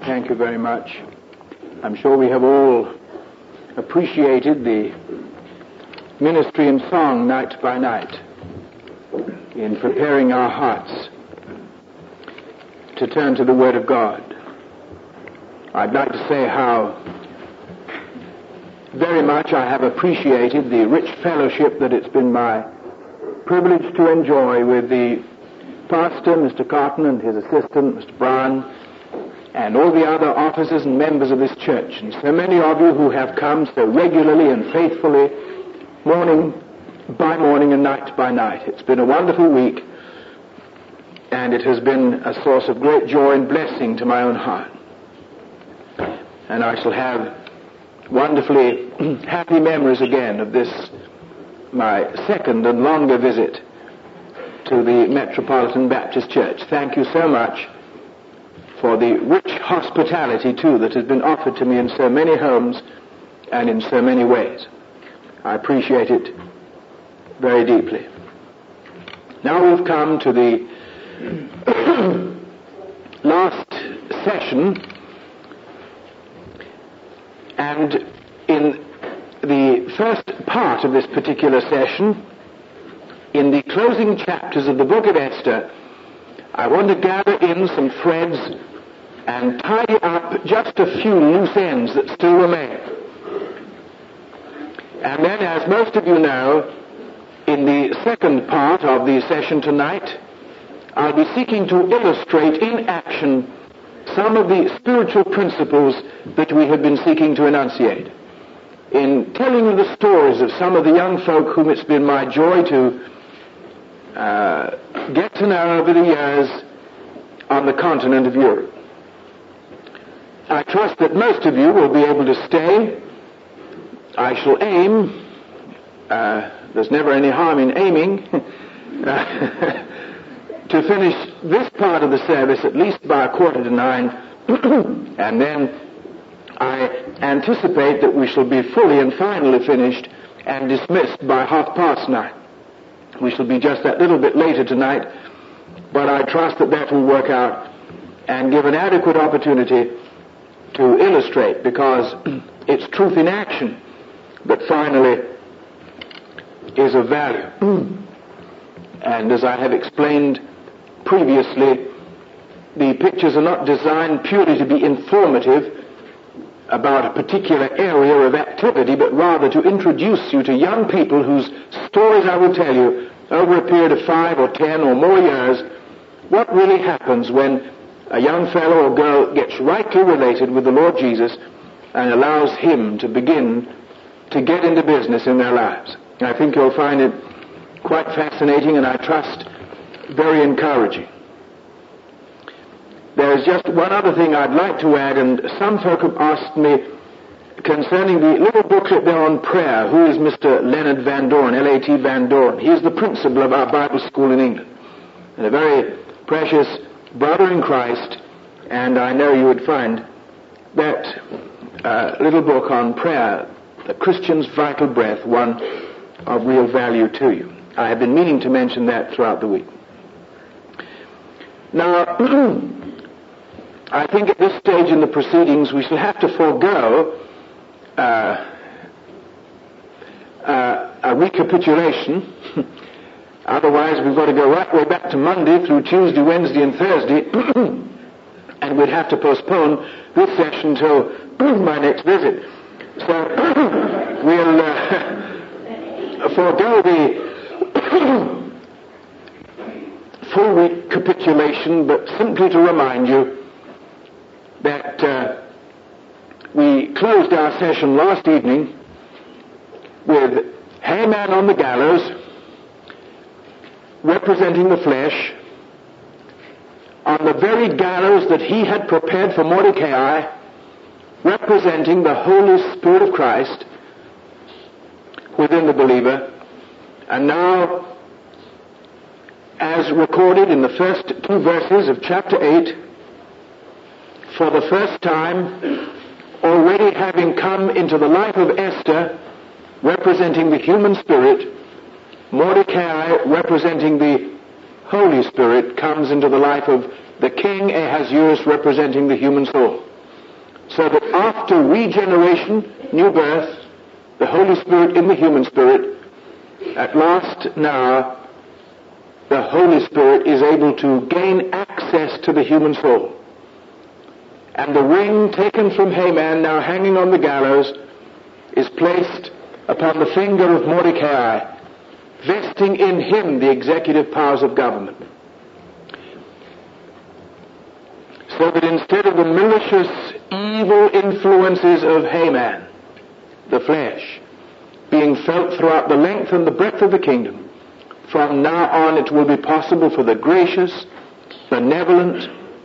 Thank you very much. I'm sure we have all appreciated the ministry and song night by night in preparing our hearts to turn to the Word of God. I'd like to say how very much I have appreciated the rich fellowship that it's been my privilege to enjoy with the pastor, Mr. Cotton, and his assistant, Mr. Brown, and all the other officers and members of this church, and so many of you who have come so regularly and faithfully, morning by morning and night by night. It's been a wonderful week, and it has been a source of great joy and blessing to my own heart. And I shall have wonderfully happy memories again of this, my second and longer visit to the Metropolitan Baptist Church. Thank you so much for the rich hospitality, too, that has been offered to me in so many homes and in so many ways. I appreciate it very deeply. Now we've come to the last session, and in the first part of this particular session, in the closing chapters of the book of Esther, I want to gather in some threads and tidy up just a few loose ends that still remain. And then, as most of you know, in the second part of the session tonight, I'll be seeking to illustrate in action some of the spiritual principles that we have been seeking to enunciate. In telling you the stories of some of the young folk whom it's been my joy to get to know over the years on the continent of Europe. I trust that most of you will be able to stay. I shall aim, there's never any harm in aiming, to finish this part of the service at least by 8:45, and then I anticipate that we shall be fully and finally finished and dismissed by 9:30. We shall be just that little bit later tonight, but I trust that that will work out and give an adequate opportunity to illustrate, because it's truth in action that finally is of value. And as I have explained previously, the pictures are not designed purely to be informative about a particular area of activity, but rather to introduce you to young people whose stories I will tell you over a period of 5 or 10 or more years, what really happens when a young fellow or girl gets rightly related with the Lord Jesus and allows Him to begin to get into business in their lives. I think you'll find it quite fascinating, and I trust very encouraging. There's just one other thing I'd like to add, and some folk have asked me concerning the little booklet there on prayer. Who is Mr. Leonard Van Doren, L.A.T. Van Doren? He is the principal of our Bible school in England, and a very precious brother in Christ, and I know you would find that little book on prayer, The Christian's Vital Breath, one of real value to you. I have been meaning to mention that throughout the week. Now, I think at this stage in the proceedings we shall have to forego a recapitulation. Otherwise we've got to go right way back to Monday through Tuesday, Wednesday and Thursday, and we'd have to postpone this session till my next visit. So we'll forego the full recapitulation, but simply to remind you that we closed our session last evening with Haman on the gallows, representing the flesh, on the very gallows that he had prepared for Mordecai, representing the Holy Spirit of Christ within the believer. And now, as recorded in the first 2 verses of chapter 8, for the first time, already having come into the life of Esther, representing the human spirit, Mordecai, representing the Holy Spirit, comes into the life of the king Ahasuerus, representing the human soul. So that after regeneration, new birth, the Holy Spirit in the human spirit, at last now, the Holy Spirit is able to gain access to the human soul. And the ring taken from Haman, now hanging on the gallows, is placed upon the finger of Mordecai, vesting in him the executive powers of government. So that instead of the malicious, evil influences of Haman, the flesh, being felt throughout the length and the breadth of the kingdom, from now on it will be possible for the gracious, benevolent,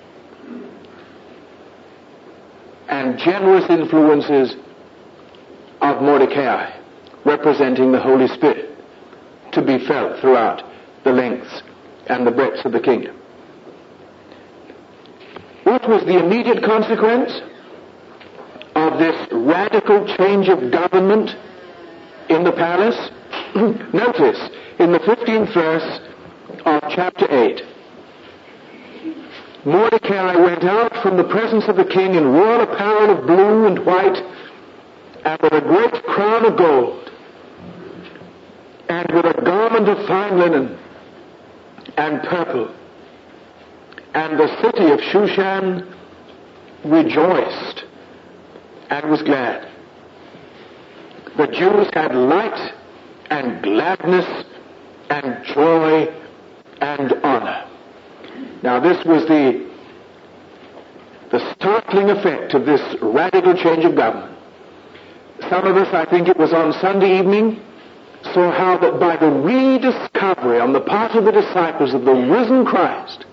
and generous influences of Mordecai, representing the Holy Spirit, to be felt throughout the lengths and the breadths of the kingdom. What was the immediate consequence of this radical change of government in the palace? Notice, in the 15th verse of chapter 8, Mordecai went out from the presence of the king in royal apparel of blue and white, and with a great crown of gold, and with a garment of fine linen and purple. And the city of Shushan rejoiced and was glad. The Jews had light and gladness and joy and honor. Now this was the startling effect of this radical change of government. Some of us, I think it was on Sunday evening, saw how that by the rediscovery on the part of the disciples of the risen Christ,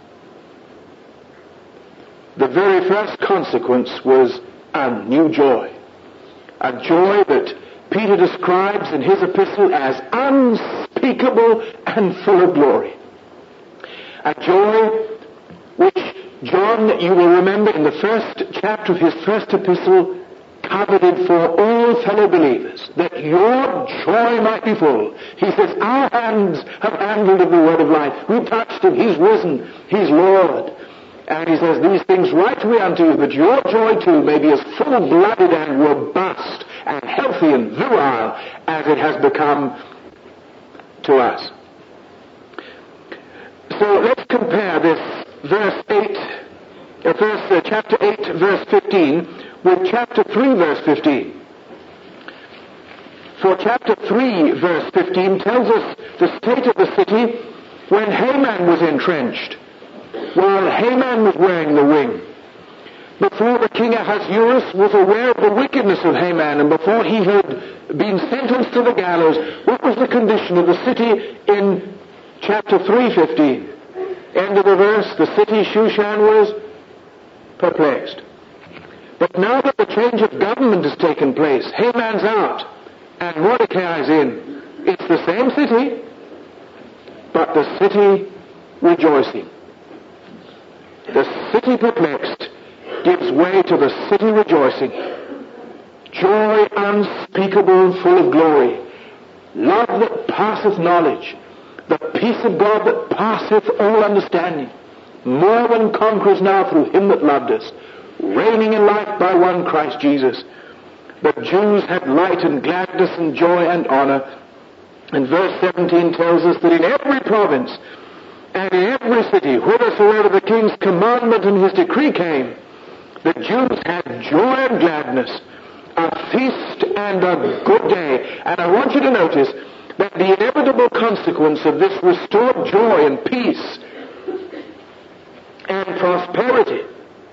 the very first consequence was a new joy. A joy that Peter describes in his epistle as unspeakable and full of glory. A joy which John, you will remember in the first chapter of his first epistle, coveted for all fellow believers, that your joy might be full. He says, our hands have handled of the word of life. We touched him. He's risen. He's Lord. And he says, these things write we unto you, that your joy too may be as full-blooded and robust and healthy and virile as it has become to us. So let's compare this chapter 8, verse 15, with chapter 3, verse 15. For chapter 3, verse 15 tells us the state of the city when Haman was entrenched, while Haman was wearing the ring. Before the king Ahasuerus was aware of the wickedness of Haman, and before he had been sentenced to the gallows, what was the condition of the city in chapter 3:15? End of the verse, the city Shushan was perplexed. But now that the change of government has taken place, Haman's out and Mordecai's in. It's the same city, but the city rejoicing. The city perplexed gives way to the city rejoicing. Joy unspeakable and full of glory. Love that passeth knowledge. The peace of God that passeth all understanding. More than conquerors now through him that loved us. Reigning in life by one Christ Jesus. The Jews had light and gladness and joy and honor. And verse 17 tells us that in every province and in every city, whithersoever the king's commandment and his decree came, the Jews had joy and gladness, a feast and a good day. And I want you to notice that the inevitable consequence of this restored joy and peace and prosperity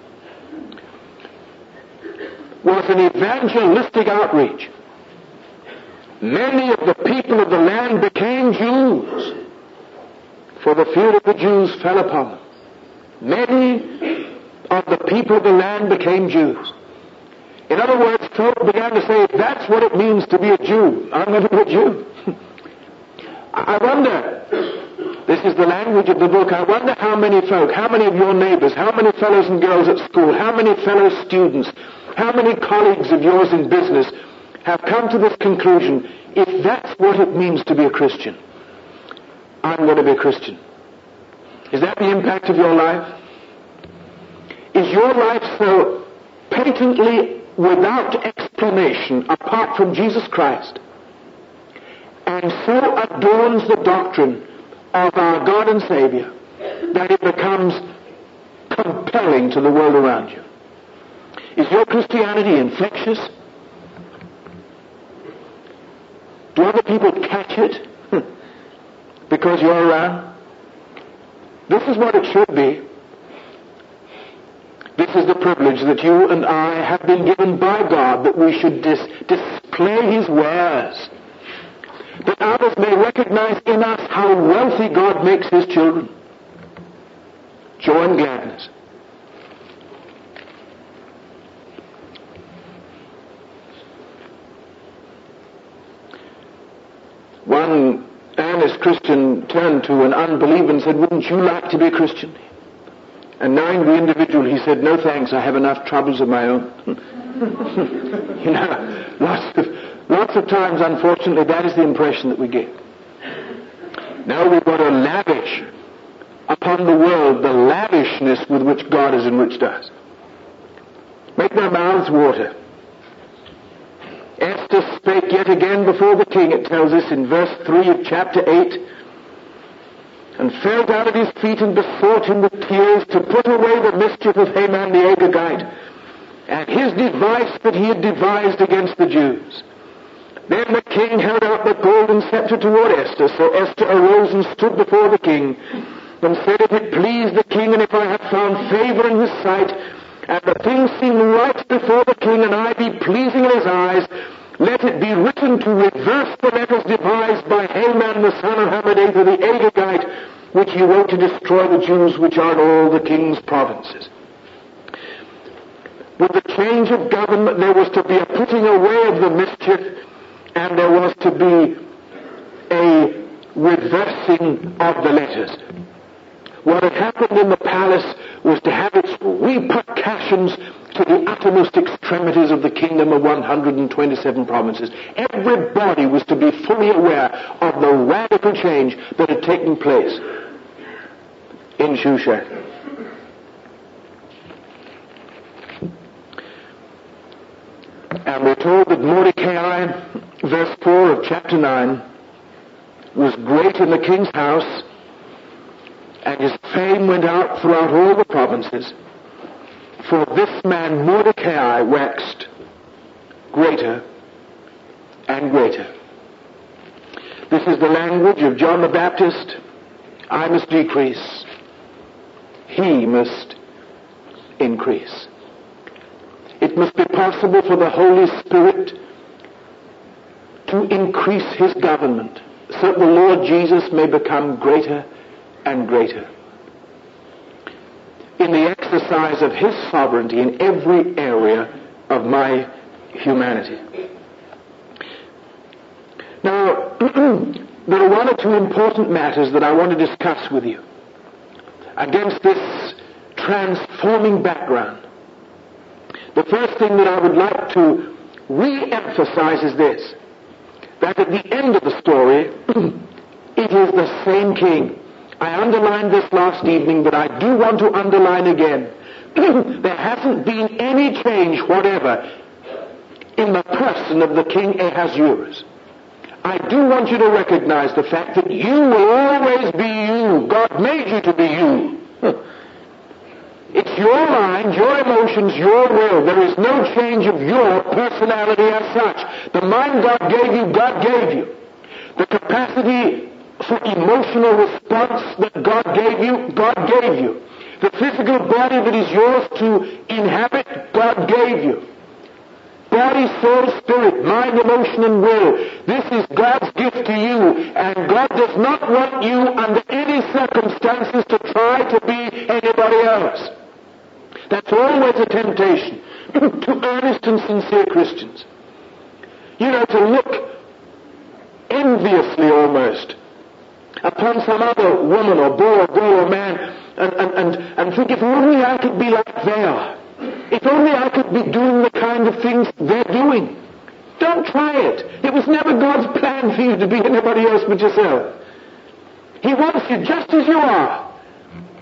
was an evangelistic outreach. Many of the people of the land became Jews, for the fear of the Jews fell upon them. Many of the people of the land became Jews. In other words, folk began to say, that's what it means to be a Jew. I'm going to be a Jew. I wonder, this is the language of the book, I wonder how many folk, how many of your neighbors, how many fellows and girls at school, how many fellow students, how many colleagues of yours in business have come to this conclusion, if that's what it means to be a Christian, I'm going to be a Christian. Is that the impact of your life? Is your life so patently without explanation apart from Jesus Christ, and so adorns the doctrine of our God and Savior that it becomes compelling to the world around you. Is your Christianity infectious? Do other people catch it because you're around? This is what it should be. This is the privilege that you and I have been given by God, that we should display His wares, that others may recognize in us how wealthy God makes His children. Joy and gladness. One earnest Christian turned to an unbeliever and said, "Wouldn't you like to be a Christian?" And knowing the individual, he said, "No thanks, I have enough troubles of my own." You know, lots of times, unfortunately, that is the impression that we get. Now we've got to lavish upon the world the lavishness with which God has enriched us. Make their mouths water. Esther spake yet again before the king, it tells us in verse 3 of chapter 8, and fell down at his feet and besought him with tears to put away the mischief of Haman the Agagite, and his device that he had devised against the Jews. Then the king held out the golden scepter toward Esther, so Esther arose and stood before the king, and said, "If it please the king, and if I have found favor in his sight, and the thing seem right before the king, and I be pleasing in his eyes, let it be written to reverse the letters devised by Haman the son of Hammedatha the Agagite, which he wrote to destroy the Jews which are in all the king's provinces." With the change of government, there was to be a putting away of the mischief, and there was to be a reversing of the letters. What had happened in the palace was to have its repercussions to the uttermost extremities of the kingdom of 127 provinces. Everybody was to be fully aware of the radical change that had taken place in Shushan. And we're told that Mordecai, verse 4 of chapter 9, was great in the king's house, and his fame went out throughout all the provinces. For this man Mordecai waxed greater and greater. This is the language of John the Baptist. I must decrease. He must increase. It must be possible for the Holy Spirit to increase His government, so that the Lord Jesus may become greater and greater in the exercise of His sovereignty in every area of my humanity. Now, there are one or two important matters that I want to discuss with you against this transforming background. The first thing that I would like to re-emphasize is this, that at the end of the story, it is the same king. I underlined this last evening, but I do want to underline again. There hasn't been any change whatever in the person of the King Ahasuerus. I do want you to recognize the fact that you will always be you. God made you to be you. It's your mind, your emotions, your will. There is no change of your personality as such. The mind God gave you. The capacity for emotional response that God gave you. The physical body that is yours to inhabit, God gave you. Body, soul, spirit, mind, emotion, and will. This is God's gift to you, and God does not want you under any circumstances to try to be anybody else. That's always a temptation to earnest and sincere Christians. You know, to look enviously almost upon some other woman or boy or girl or man and think, if only I could be like they are. If only I could be doing the kind of things they're doing. Don't try it. It was never God's plan for you to be anybody else but yourself. He wants you just as you are. But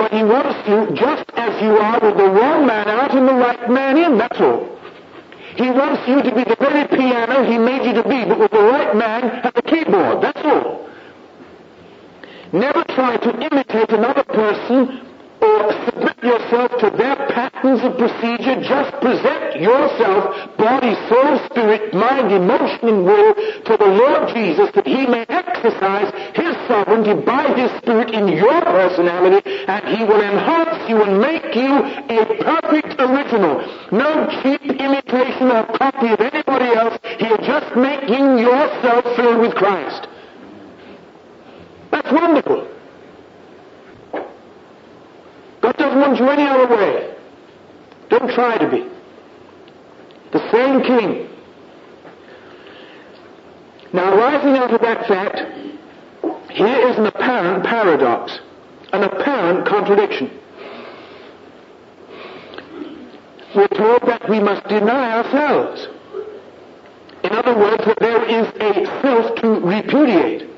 But he wants you just as you are, with the wrong man out and the right man in, that's all. He wants you to be the very piano he made you to be, but with the right man at the keyboard, that's all. Never try to imitate another person or submit yourself to their patterns of procedure. Just present yourself, body, soul, spirit, mind, emotion, and will, to the Lord Jesus, that he may exercise his sovereignty by his Spirit in your personality, and he will enhance you and make you a perfect original. No cheap imitation or copy of anybody else. He'll just make you yourself filled with Christ. That's wonderful. God doesn't want you any other way. Don't try to be. The same King. Now, rising out of that fact, here is an apparent paradox, an apparent contradiction. We're told that we must deny ourselves. In other words, that there is a self to repudiate.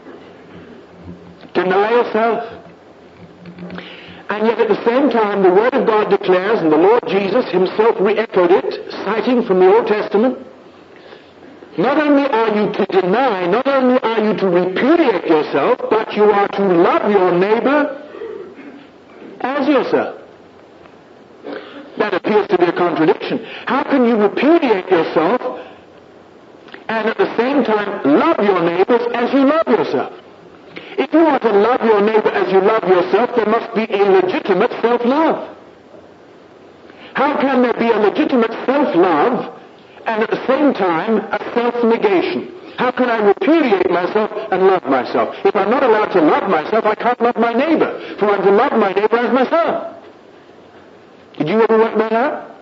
Deny yourself. And yet at the same time, the Word of God declares, and the Lord Jesus himself re-echoed it, citing from the Old Testament, not only are you to deny, not only are you to repudiate yourself, but you are to love your neighbor as yourself. That appears to be a contradiction. How can you repudiate yourself and at the same time love your neighbors as you love yourself? If you want to love your neighbor as you love yourself, there must be a legitimate self-love. How can there be a legitimate self-love and at the same time a self-negation? How can I repudiate myself and love myself? If I'm not allowed to love myself, I can't love my neighbor, for I'm to love my neighbor as myself. Did you ever work that out?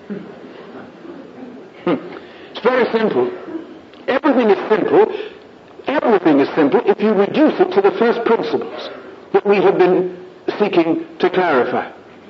It's very simple. Everything is simple. Everything is simple if you reduce it to the first principles that we have been seeking to clarify.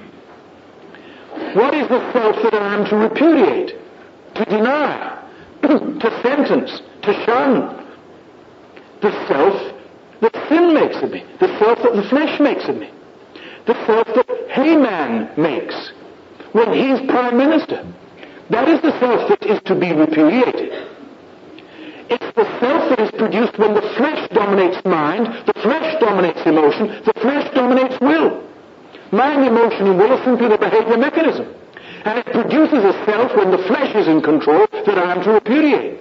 What is the self that I am to repudiate, to deny, to sentence, to shun? The self that sin makes of me, the self that the flesh makes of me, the self that Haman makes when he's prime minister. That is the self that is to be repudiated. It's the self that is produced when the flesh dominates mind, the flesh dominates emotion, the flesh dominates will. Mind, emotion, and will are simply the behavior mechanism. And it produces a self when the flesh is in control that I am to repudiate.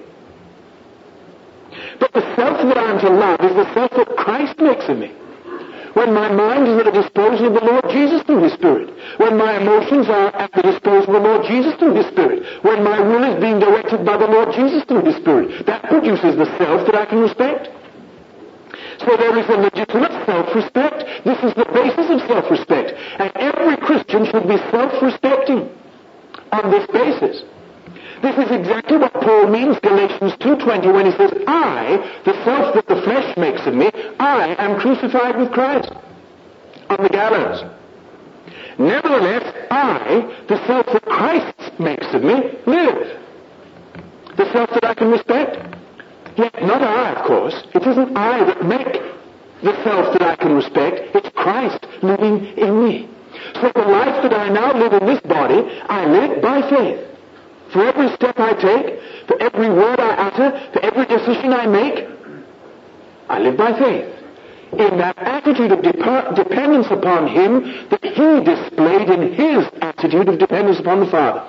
But the self that I am to love is the self that Christ makes of me. When my mind is at the disposal of the Lord Jesus through His Spirit. When my emotions are at the disposal of the Lord Jesus through His Spirit. When my will is being directed by the Lord Jesus through His Spirit. That produces the self that I can respect. So there is a legitimate self-respect. This is the basis of self-respect. And every Christian should be self-respecting on this basis. This is exactly what Paul means, Galatians 2:20, when he says, I, the self that the flesh makes of me, I am crucified with Christ on the gallows. Nevertheless, I, the self that Christ makes of me, live. The self that I can respect. Yet not I, of course. It isn't I that make the self that I can respect. It's Christ living in me. So the life that I now live in this body, I live by faith. For every step I take, for every word I utter, for every decision I make, I live by faith. In that attitude of dependence upon Him that He displayed in His attitude of dependence upon the Father.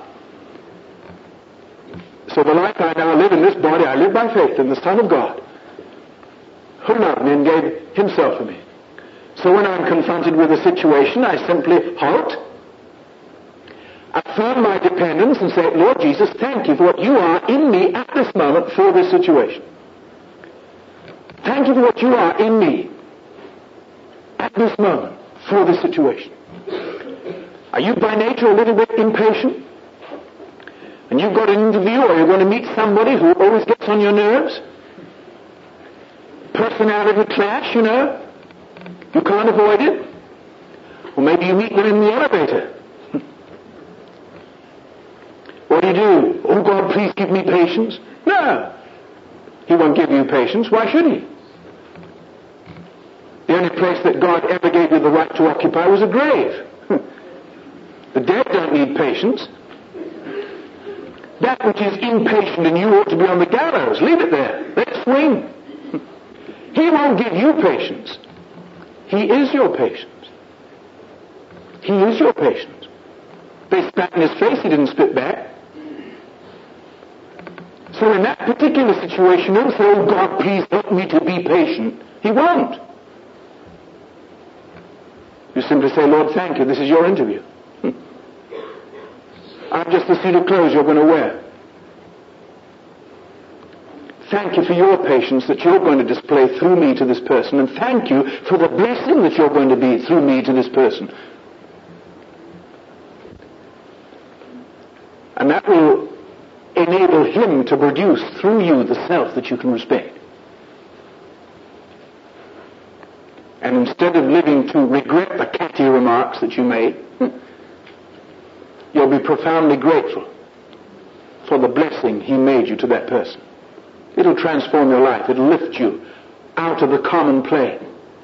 So the life I now live in this body, I live by faith in the Son of God, who loved me and gave Himself for me. So when I'm confronted with a situation, I simply halt, affirm my dependence and say, Lord Jesus, thank you for what you are in me at this moment for this situation. Thank you for what you are in me at this moment for this situation. Are you by nature a little bit impatient? And you've got an interview or you're going to meet somebody who always gets on your nerves? Personality clash, you know? You can't avoid it. Or maybe you meet them in the elevator. What do you do? Oh, God, please give me patience. No. He won't give you patience. Why should He? The only place that God ever gave you the right to occupy was a grave. The dead don't need patience. That which is impatient in you ought to be on the gallows. Leave it there. Let it swing. He won't give you patience. He is your patience. He is your patience. They spat in his face, he didn't spit back. So in that particular situation, don't say, oh God, please help me to be patient. He won't. You simply say, Lord, thank you, this is your interview. I'm just the suit of clothes you're going to wear. Thank you for your patience that you're going to display through me to this person, and thank you for the blessing that you're going to be through me to this person. And that will enable him to produce through you the self that you can respect. And instead of living to regret the catty remarks that you made, you'll be profoundly grateful for the blessing he made you to that person. It'll transform your life. It'll lift you out of the common plane.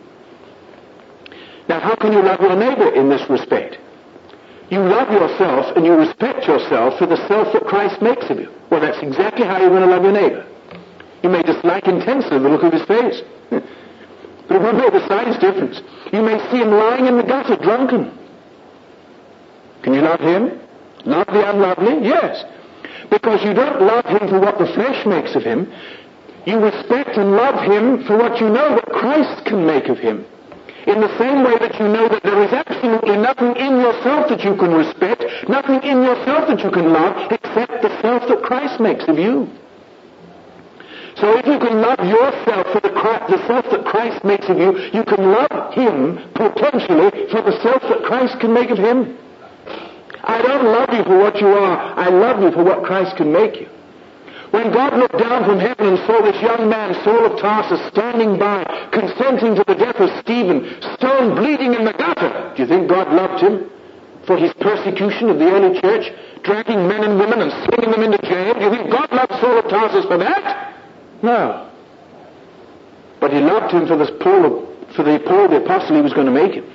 Now, how can you love your neighbor in this respect? You love yourself and you respect yourself for the self that Christ makes of you. Well, that's exactly how you're going to love your neighbor. You may dislike intensely the look of his face. But it won't make the slightest difference. You may see him lying in the gutter, drunken. Can you love him? Love the unlovely? Yes. Because you don't love him for what the flesh makes of him. You respect and love him for what you know that Christ can make of him. In the same way that you know that there is absolutely nothing in yourself that you can respect, nothing in yourself that you can love, except the self that Christ makes of you. So if you can love yourself for the self that Christ makes of you, you can love him potentially for the self that Christ can make of him. I don't love you for what you are. I love you for what Christ can make you. When God looked down from heaven and saw this young man, Saul of Tarsus, standing by, consenting to the death of Stephen, stone bleeding in the gutter, do you think God loved him for his persecution of the early church, dragging men and women and slinging them into jail? Do you think God loved Saul of Tarsus for that? No. But he loved him for the Paul the apostle he was going to make him.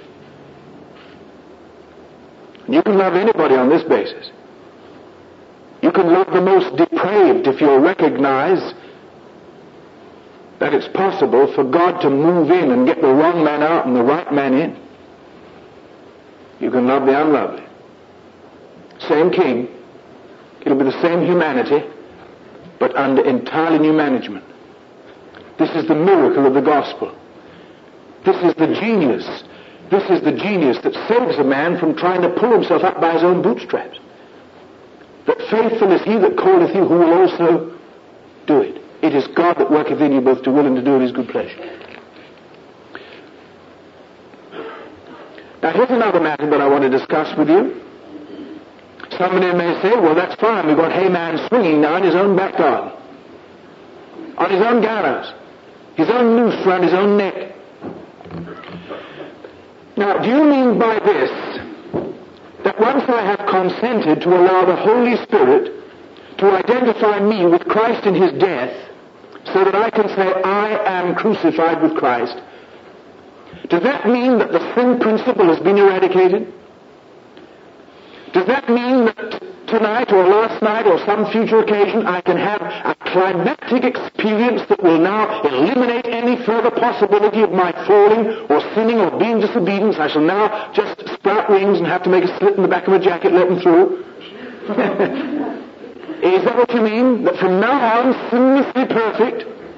You can love anybody on this basis. You can love the most depraved if you'll recognize that it's possible for God to move in and get the wrong man out and the right man in. You can love the unlovely. Same king. It'll be the same humanity, but under entirely new management. This is the miracle of the gospel. This is the genius. This is the genius that saves a man from trying to pull himself up by his own bootstraps. That faithful is he that calleth you, who will also do it. It is God that worketh in you both to will and to do of his good pleasure. Now here's another matter that I want to discuss with you. Somebody may say, well, that's fine. We've got Haman swinging now in his own back garden. On his own gallows. His own noose round his own neck. Now, do you mean by this that once I have consented to allow the Holy Spirit to identify me with Christ in his death, so that I can say, I am crucified with Christ, does that mean that the sin principle has been eradicated? Does that mean that tonight or last night or some future occasion I can have a climactic experience that will now eliminate any further possibility of my falling or sinning or being disobedient? I shall now just sprout wings and have to make a slit in the back of my jacket, let them through. Is that what you mean? That from now on, sinlessly perfect?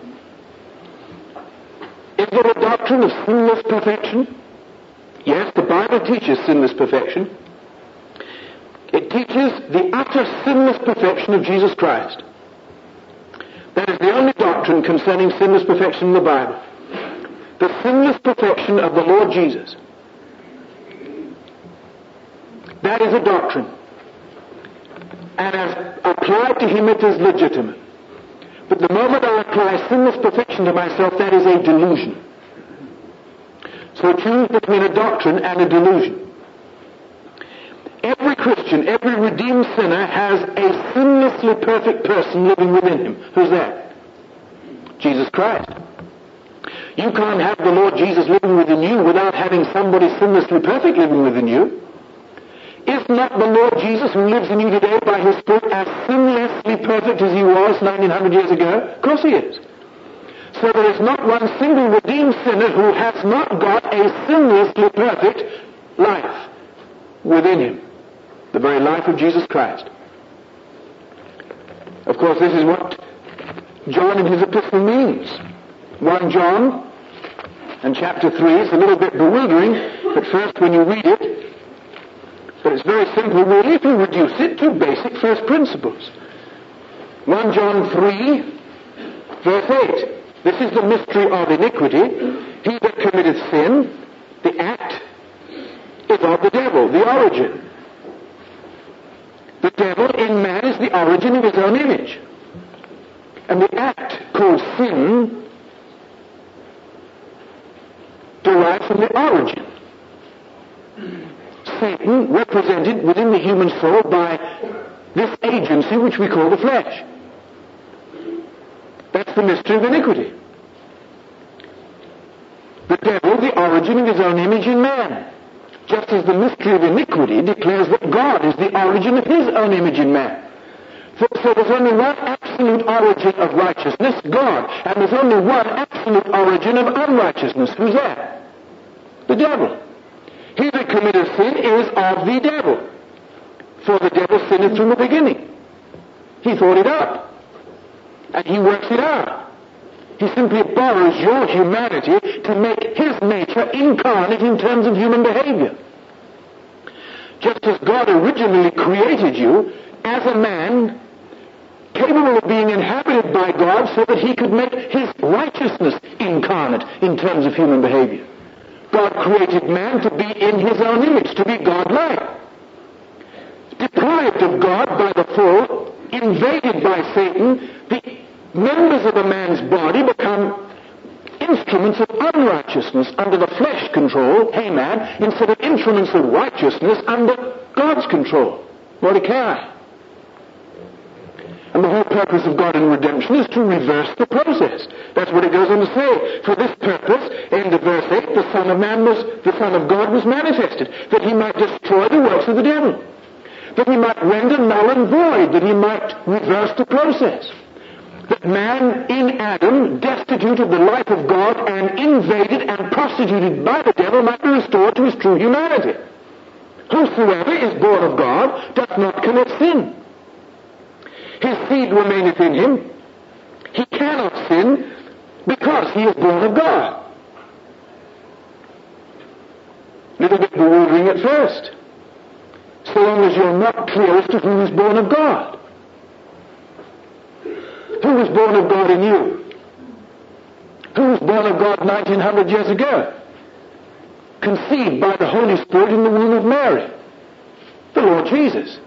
Is there a doctrine of sinless perfection? Yes, the Bible teaches sinless perfection. It teaches the utter sinless perfection of Jesus Christ. That is the only doctrine concerning sinless perfection in the Bible. The sinless perfection of the Lord Jesus. That is a doctrine. And as applied to him, it is legitimate. But the moment I apply sinless perfection to myself, that is a delusion. So choose between a doctrine and a delusion. Every Christian, every redeemed sinner has a sinlessly perfect person living within him. Who's that? Jesus Christ. You can't have the Lord Jesus living within you without having somebody sinlessly perfect living within you. Is not the Lord Jesus who lives in you today by His Spirit as sinlessly perfect as He was 1900 years ago? Of course He is. So there is not one single redeemed sinner who has not got a sinlessly perfect life within him. The very life of Jesus Christ. Of course, this is what John in his epistle means. 1 John and chapter 3 is a little bit bewildering at first when you read it, but it's very simple really if you reduce it to basic first principles. 1 John 3 verse 8. This is the mystery of iniquity. He that committeth sin, the act is of the devil, the origin. The devil in man is the origin of his own image. And the act called sin derives from the origin. Satan represented within the human soul by this agency which we call the flesh. That's the mystery of iniquity. The devil, the origin of his own image in man. Just as the mystery of iniquity declares that God is the origin of His own image in man. So there's only one absolute origin of righteousness, God. And there's only one absolute origin of unrighteousness. Who's that? The devil. He that committeth sin is of the devil. For the devil sinned from the beginning. He thought it up. And he works it out. He simply borrows your humanity to make his nature incarnate in terms of human behavior. Just as God originally created you as a man capable of being inhabited by God so that He could make His righteousness incarnate in terms of human behavior. God created man to be in His own image, to be God-like. Deprived of God by the fall, invaded by Satan, the members of a man's body become instruments of unrighteousness under the flesh control, hey man, instead of instruments of righteousness under God's control, Mordecai. And the whole purpose of God in redemption is to reverse the process. That's what it goes on to say. For this purpose, end of verse 8, the Son of God was manifested, that He might destroy the works of the devil, that He might render null and void, that He might reverse the process. That man in Adam, destitute of the life of God and invaded and prostituted by the devil, might be restored to his true humanity. Whosoever is born of God doth not commit sin. His seed remaineth in him. He cannot sin because he is born of God. Little bit bewildering at first, so long as you're not clear as to who is born of God. Who was born of God in you? Who was born of God 1900 years ago? Conceived by the Holy Spirit in the womb of Mary. The Lord Jesus.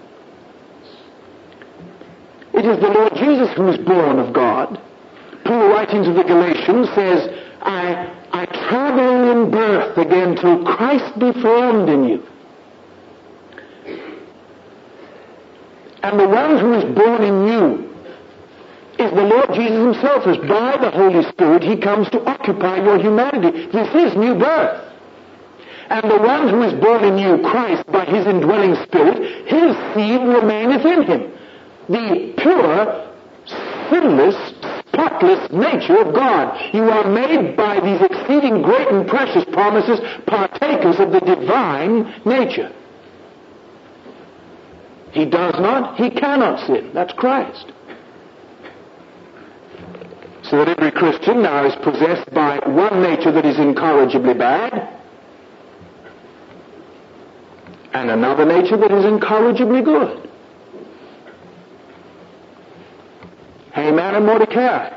It is the Lord Jesus who is born of God. Paul, writing to the Galatians, says, I travel in birth again till Christ be formed in you. And the one who is born in you is the Lord Jesus Himself, as by the Holy Spirit He comes to occupy your humanity. This is new birth. And the one who is born in you, Christ, by His indwelling Spirit, His seed remaineth in Him. The pure, sinless, spotless nature of God. You are made by these exceeding great and precious promises partakers of the divine nature. He does not, He cannot sin. That's Christ. So that every Christian now is possessed by one nature that is incorrigibly bad, and another nature that is incorrigibly good. Haman and Mordecai.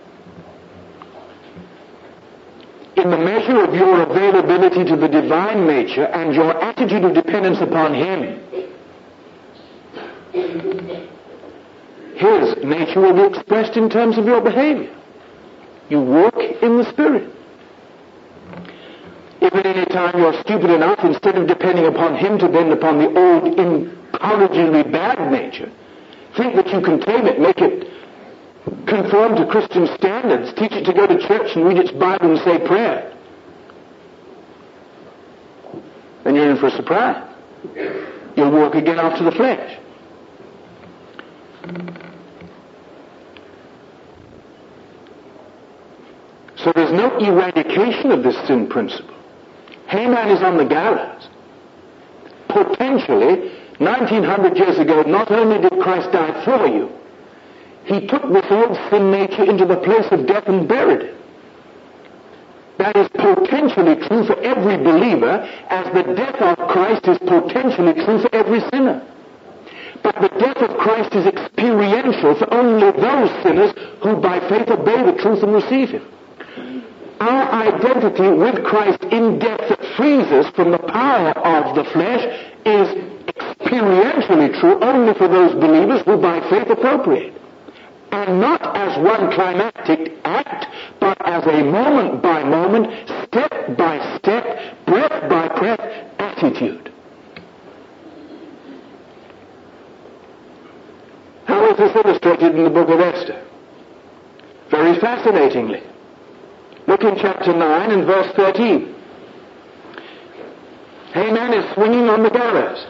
In the measure of your availability to the divine nature and your attitude of dependence upon Him, His nature will be expressed in terms of your behavior. You walk in the Spirit. If at any time you're stupid enough, instead of depending upon Him, to depend upon the old, incorrigibly bad nature, think that you can tame it, make it conform to Christian standards, teach it to go to church and read its Bible and say prayer, then you're in for a surprise. You'll walk again after the flesh. So there's no eradication of this sin principle. Haman is on the gallows. Potentially, 1900 years ago, not only did Christ die for you, he took this old sin nature into the place of death and buried it. That is potentially true for every believer, as the death of Christ is potentially true for every sinner. But the death of Christ is experiential for only those sinners who by faith obey the truth and receive him. Our identity with Christ in death that frees us from the power of the flesh is experientially true only for those believers who by faith appropriate. And not as one climactic act, but as a moment by moment, step by step, breath by breath attitude. How is this illustrated in the book of Esther? Very fascinatingly. Look in chapter 9 and verse 13. Haman is swinging on the gallows.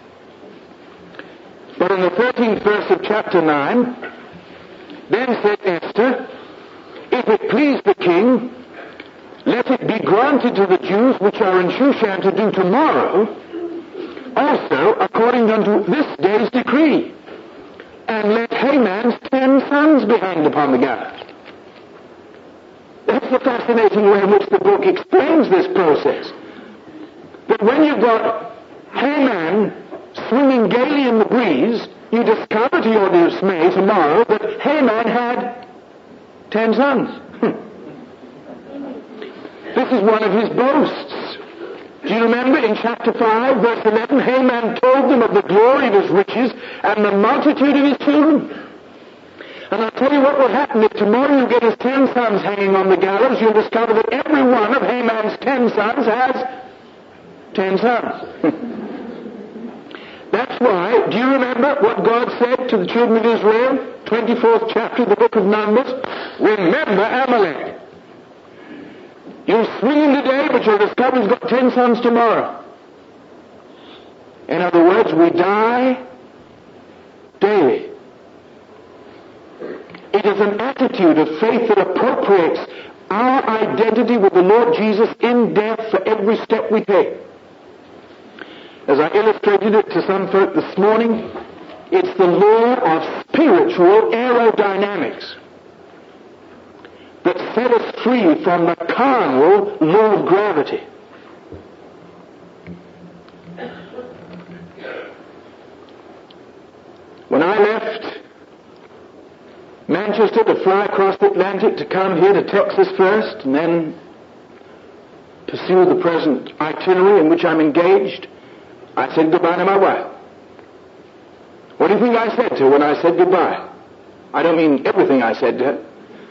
But in the 13th verse of chapter 9, then said Esther, if it please the king, let it be granted to the Jews which are in Shushan to do tomorrow, also according unto this day's decree, and let Haman's 10 sons be hanged upon the gallows. That's the fascinating way in which the book explains this process. That when you've got Haman swinging gaily in the breeze, you discover to your dismay tomorrow that Haman had 10 sons. This is one of his boasts. Do you remember in chapter 5, verse 11, Haman told them of the glory of his riches and the multitude of his children. And I'll tell you what will happen if tomorrow you get his 10 sons hanging on the gallows. You'll discover that every one of Haman's 10 sons has 10 sons. That's why, do you remember what God said to the children of Israel? 24th chapter of the book of Numbers. Remember Amalek. You'll swing him today, but you'll discover he's got 10 sons tomorrow. In other words, we die daily. It is an attitude of faith that appropriates our identity with the Lord Jesus in death for every step we take. As I illustrated it to some folk this morning, it's the law of spiritual aerodynamics that set us free from the carnal law of gravity. When I left Manchester to fly across the Atlantic to come here to Texas first and then pursue the present itinerary in which I'm engaged, I said goodbye to my wife. What do you think I said to her when I said goodbye? I don't mean everything I said to her.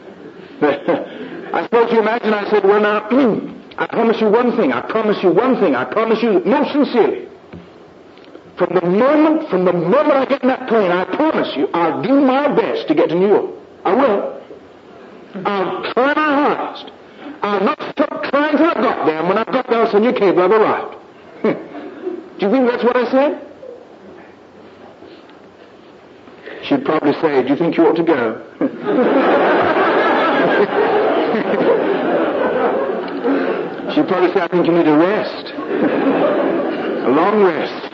I suppose you imagine I said, well now, I promise you one thing, I promise you one thing, I promise you most sincerely. From the moment I get in that plane, I promise you, I'll do my best to get to New York. I will. I'll try my hardest. I'll not stop trying till I've got there, and when I've got there, I'll send you a cable, I've arrived. Do you think that's what I said? She'd probably say, do you think you ought to go? She'd probably say, I think you need a rest. A long rest.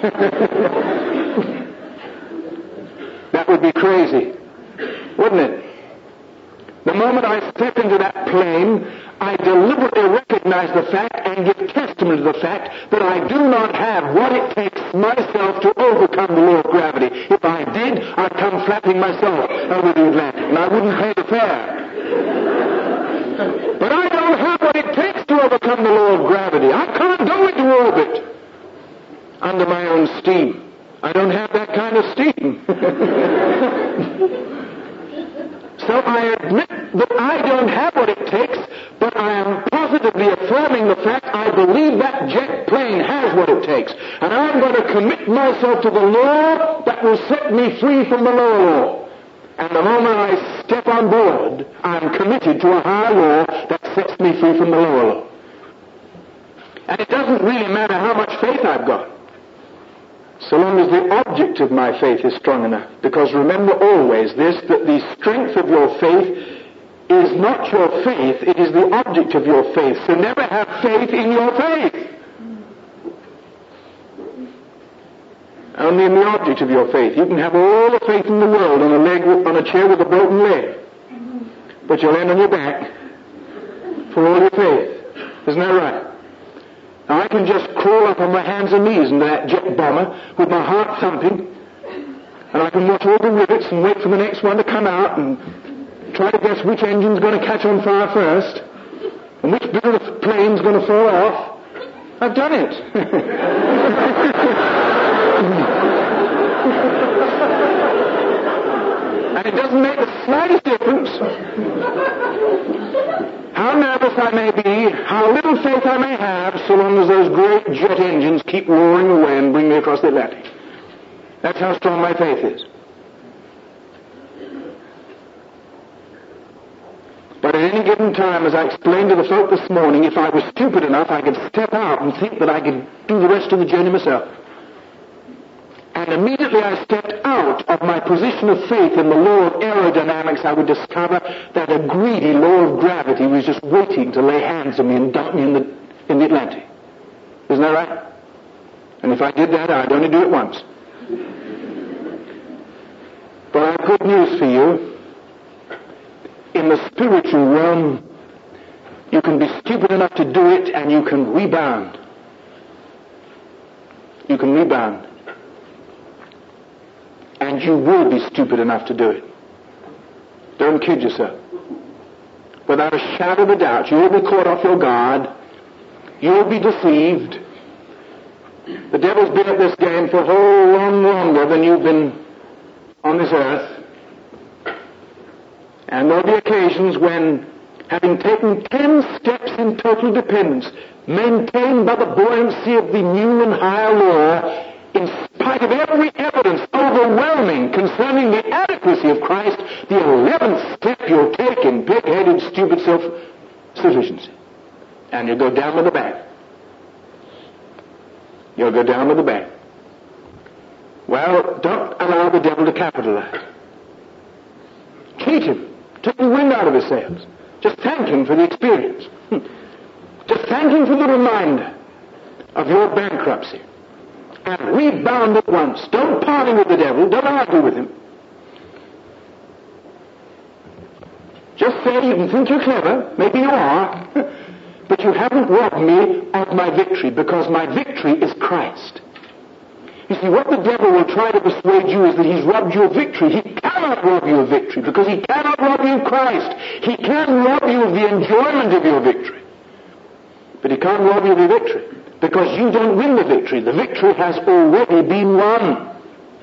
That would be crazy, wouldn't it? The moment I step into that plane, I deliberately recognize the fact and give testament to the fact that I do not have what it takes myself to overcome the law of gravity. If I did, I'd come flapping myself over the Atlantic, and I wouldn't pay the fare. But I don't have what it takes to overcome the law of gravity. I can't go into orbit under my own steam. I don't have that kind of steam. So I admit that I don't have what it takes, but I am positively affirming the fact I believe that jet plane has what it takes. And I'm going to commit myself to the law that will set me free from the lower law. And the moment I step on board, I'm committed to a higher law that sets me free from the lower law. And it doesn't really matter how much faith I've got, so long as the object of my faith is strong enough. Because remember always this, that the strength of your faith is not your faith, it is the object of your faith. So never have faith in your faith. Only in the object of your faith. You can have all the faith in the world on a chair with a broken leg, but you'll end on your back for all your faith. Isn't that right? Now I can just crawl up on my hands and knees into that jet bomber with my heart thumping, and I can watch all the rivets and wait for the next one to come out and try to guess which engine's going to catch on fire first and which bit of the plane's going to fall off. I've done it. And it doesn't make the slightest difference how nervous I may be, how little faith I may have, so long as those great jet engines keep roaring away and bring me across the Atlantic. That's how strong my faith is. But at any given time, as I explained to the folk this morning, if I was stupid enough, I could step out and think that I could do the rest of the journey myself. And immediately I stepped out of my position of faith in the law of aerodynamics, I would discover that a greedy law of gravity was just waiting to lay hands on me and dump me in the Atlantic. Isn't that right? And if I did that, I'd only do it once. But I have good news for you. In the spiritual realm, you can be stupid enough to do it and you can rebound. You can rebound. And you will be stupid enough to do it. Don't kid yourself. Without a shadow of a doubt, you'll be caught off your guard. You'll be deceived. The devil's been at this game for a whole lot longer than you've been on this earth. And there'll be occasions when, having taken 10 steps in total dependence, maintained by the buoyancy of the new and higher law, in spite of every evidence overwhelming concerning the adequacy of Christ, the 11th step you'll take in pig-headed, stupid self-sufficiency. And you'll go down with the bang. You'll go down with the bang. Well, don't allow the devil to capitalize. Cheat him. Take the wind out of his sails. Just thank him for the experience. Just thank him for the reminder of your bankruptcy. And rebound at once. Don't parley with the devil. Don't argue with him. Just say you can think you're clever. Maybe you are. But you haven't robbed me of my victory, because my victory is Christ. You see, what the devil will try to persuade you is that he's robbed you of victory. He cannot rob you of victory, because he cannot rob you of Christ. He can rob you of the enjoyment of your victory. But he can't rob you of your victory, because you don't win the victory. The victory has already been won.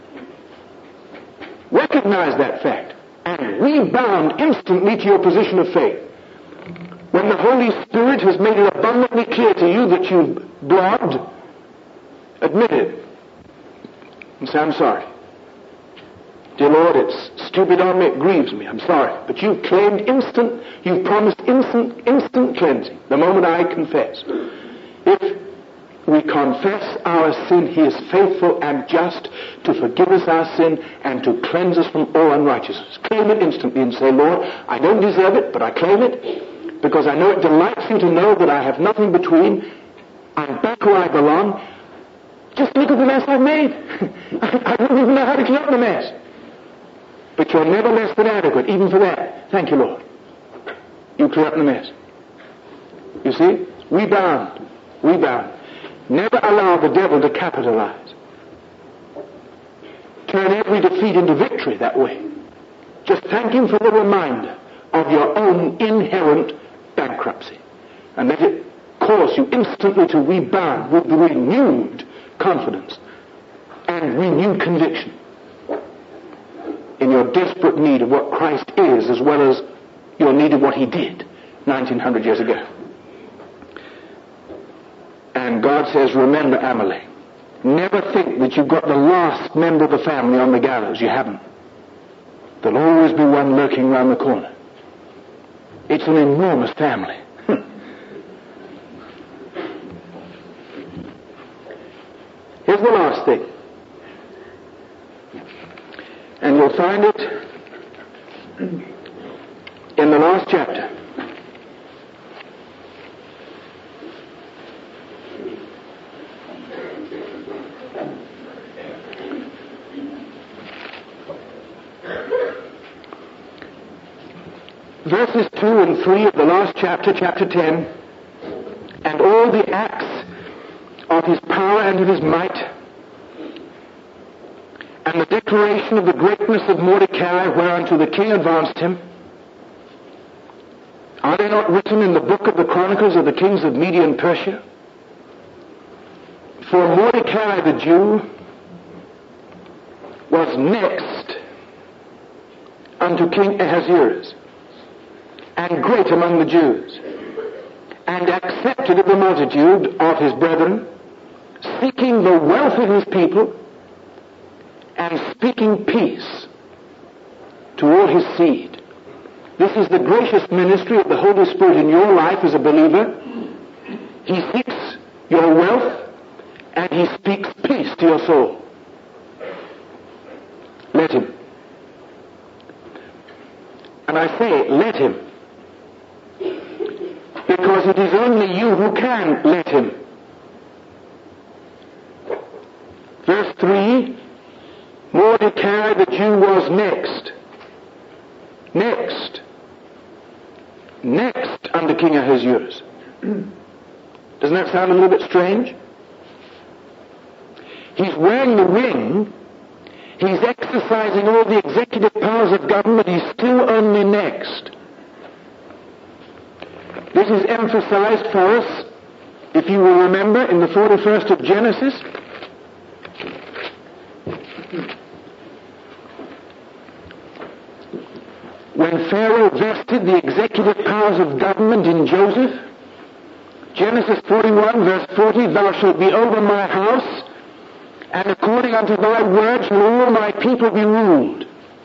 Recognize that fact and rebound instantly to your position of faith. When the Holy Spirit has made it abundantly clear to you that you've blogged, admit it and say, I'm sorry. Dear Lord, it's stupid on me, it grieves me, I'm sorry. But you've promised instant cleansing the moment I confess. If we confess our sin, he is faithful and just to forgive us our sin and to cleanse us from all unrighteousness. Claim it instantly and say, Lord, I don't deserve it, but I claim it because I know it delights you to know that I have nothing between. I'm back where I belong. Just look at the mess I've made. I don't even know how to clean up the mess. But you're never less than adequate, even for that. Thank you, Lord. You clear up the mess. You see? Rebound. Never allow the devil to capitalize. Turn every defeat into victory that way. Just thank him for the reminder of your own inherent bankruptcy. And let it cause you instantly to rebound with renewed confidence and renewed conviction in your desperate need of what Christ is, as well as your need of what he did 1900 years ago. And God says, remember, Amalek, never think that you've got the last member of the family on the gallows. You haven't. there'll always be one lurking round the corner. It's an enormous family. Here's the last thing. And you'll find it in the last chapter. Verses 2 and 3 of the last chapter, chapter 10, and all the acts of his power and of his might, and the declaration of the greatness of Mordecai whereunto the king advanced him, are they not written in the book of the Chronicles of the kings of Media and Persia? For Mordecai the Jew was next unto King Ahasuerus, and great among the Jews, and accepted of the multitude of his brethren, seeking the wealth of his people, and speaking peace to all his seed. This is the gracious ministry of the Holy Spirit in your life as a believer. He seeks your wealth, and he speaks peace to your soul. Let him. And I say, let him. Because it is only you who can let him. Verse 3, Mordecai the Jew was next. Next unto King Ahasuerus. Doesn't that sound a little bit strange? He's wearing the ring. He's exercising all the executive powers of government. He's still only next. This is emphasized for us, if you will remember, in the 41st of Genesis. When Pharaoh vested the executive powers of government in Joseph, Genesis 41 verse 40, thou shalt be over my house, and according unto thy words will all my people be ruled.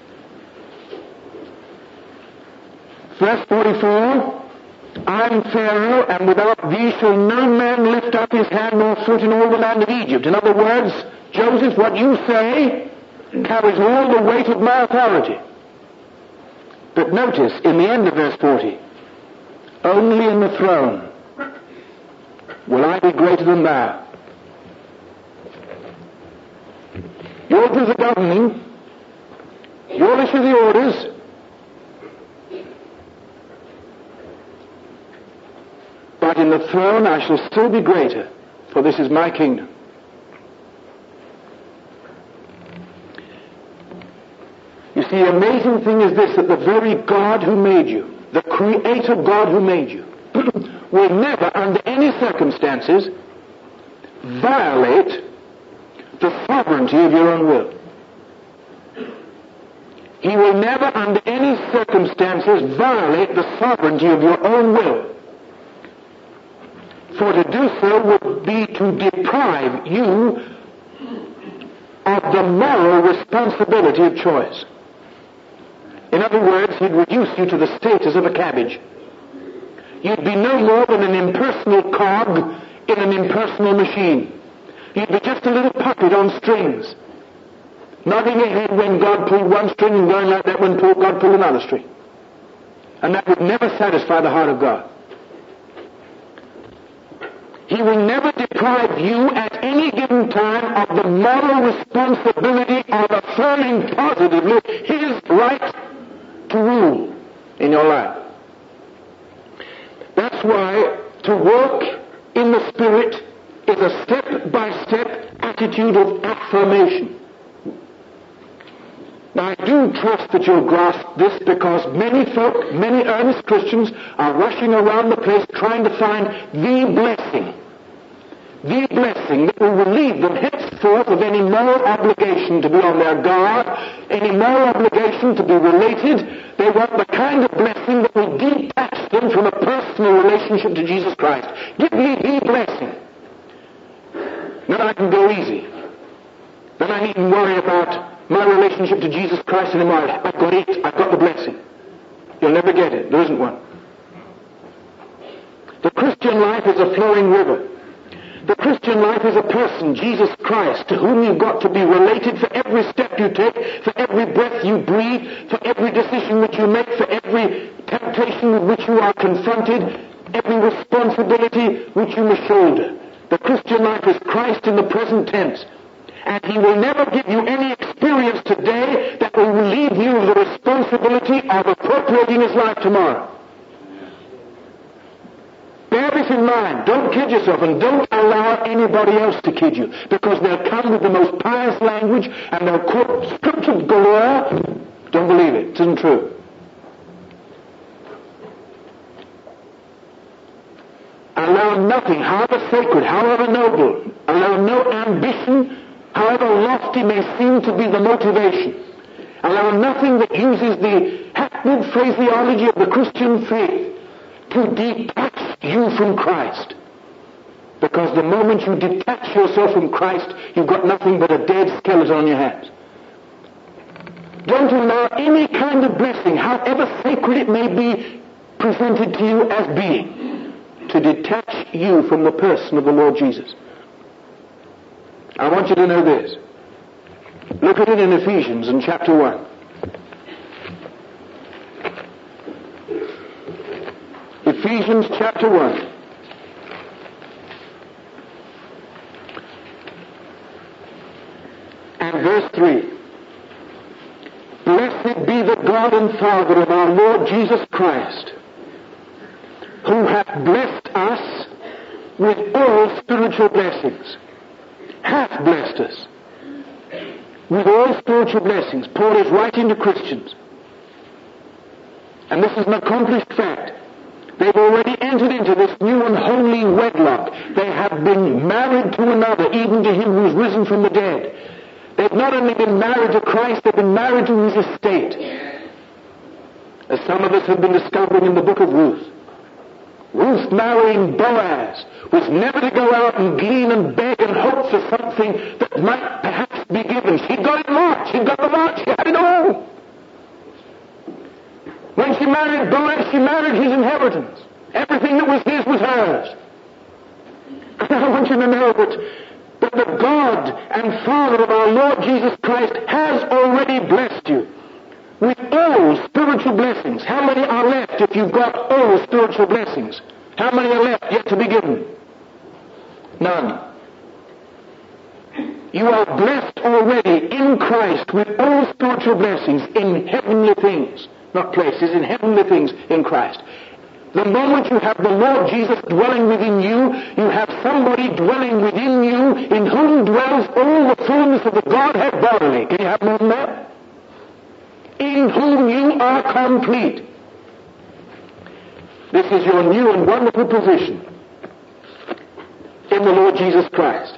Verse 44, I am Pharaoh, and without thee shall no man lift up his hand nor foot in all the land of Egypt. In other words, Joseph, what you say carries all the weight of my authority. But notice, in the end of verse 40, only in the throne will I be greater than thou. You'll do the governing, you'll issue the orders, but in the throne I shall still be greater, for this is my kingdom. You see, the amazing thing is this, that the very God who made you, the Creator God who made you, will never, under any circumstances, violate the sovereignty of your own will. He will never, under any circumstances, violate the sovereignty of your own will. For to do so would be to deprive you of the moral responsibility of choice. In other words, he'd reduce you to the status of a cabbage. You'd be no more than an impersonal cog in an impersonal machine. You'd be just a little puppet on strings, nodding ahead when God pulled one string and going like that when God pulled another string. And that would never satisfy the heart of God. He will never deprive you at any given time of the moral responsibility of affirming positively his right to rule in your life. That's why to walk in the Spirit is a step-by-step attitude of affirmation. Now, I do trust that you'll grasp this, because many folk, many earnest Christians, are rushing around the place trying to find the blessing that will relieve them henceforth of any moral obligation to be on their guard, any moral obligation to be related. They want the kind of blessing that will detach them from a personal relationship to Jesus Christ. Give me the blessing. Then I can go easy. Then I needn't worry about my relationship to Jesus Christ anymore. I've got it. I've got the blessing. You'll never get it. There isn't one. The Christian life is a flowing river. The Christian life is a person, Jesus Christ, to whom you've got to be related for every step you take, for every breath you breathe, for every decision that you make, for every temptation with which you are confronted, every responsibility which you must shoulder. The Christian life is Christ in the present tense. And He will never give you any experience today that will relieve you of the responsibility of appropriating His life tomorrow. Bear this in mind. Don't kid yourself, and don't allow anybody else to kid you, because they'll come with the most pious language and they'll quote scripture galore. Don't believe it. It isn't true. Allow nothing, however sacred, however noble, allow no ambition, however lofty may seem to be the motivation. Allow nothing that uses the hackneyed phraseology of the Christian faith to detach you from Christ. Because the moment you detach yourself from Christ, you've got nothing but a dead skeleton on your hands. Don't allow any kind of blessing, however sacred it may be presented to you as being, to detach you from the person of the Lord Jesus. I want you to know this. Look at it in Ephesians in chapter 1. Ephesians chapter 1. And verse 3. Blessed be the God and Father of our Lord Jesus Christ, who hath blessed us with all spiritual blessings. Hath blessed us with all spiritual blessings. Paul is writing to Christians. And this is an accomplished fact. They've already entered into this new and holy wedlock. They have been married to another, even to Him who is risen from the dead. They've not only been married to Christ, they've been married to His estate. As some of us have been discovering in the book of Ruth. Ruth marrying Boaz was never to go out and glean and beg and hope for something that might perhaps be given. She'd got it marked. She'd got the mark. She had it all. When she married Boaz, she married his inheritance. Everything that was his was hers. And I want you to know that the God and Father of our Lord Jesus Christ has already blessed you with all spiritual blessings. How many are left if you've got all spiritual blessings? How many are left yet to be given? None. You are blessed already in Christ with all spiritual blessings in heavenly things. Not places, in heavenly things in Christ. The moment you have the Lord Jesus dwelling within you, you have somebody dwelling within you in whom dwells all the fullness of the Godhead bodily. Can you have more than that? In whom you are complete. This is your new and wonderful position in the Lord Jesus Christ.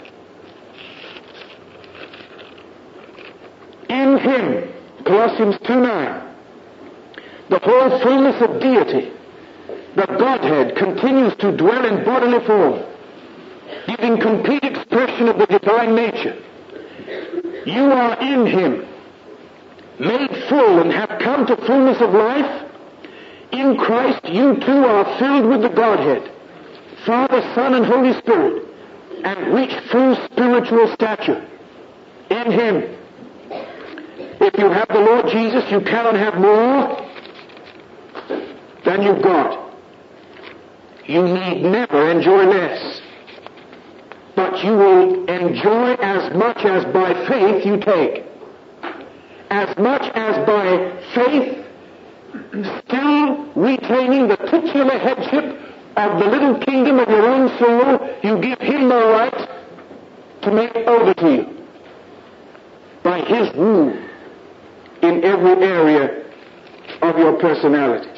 In Him, Colossians 2:9, the whole fullness of deity, the Godhead, continues to dwell in bodily form, giving complete expression of the divine nature. You are in Him, made full and have come to fullness of life. In Christ you too are filled with the Godhead, Father, Son, and Holy Spirit, and reach full spiritual stature. In Him. If you have the Lord Jesus, you cannot have more than you've got. You need never enjoy less. But you will enjoy as much as by faith you take. As much as by faith, still retaining the titular headship of the little kingdom of your own soul, you give Him the right to make over to you by His rule in every area of your personality.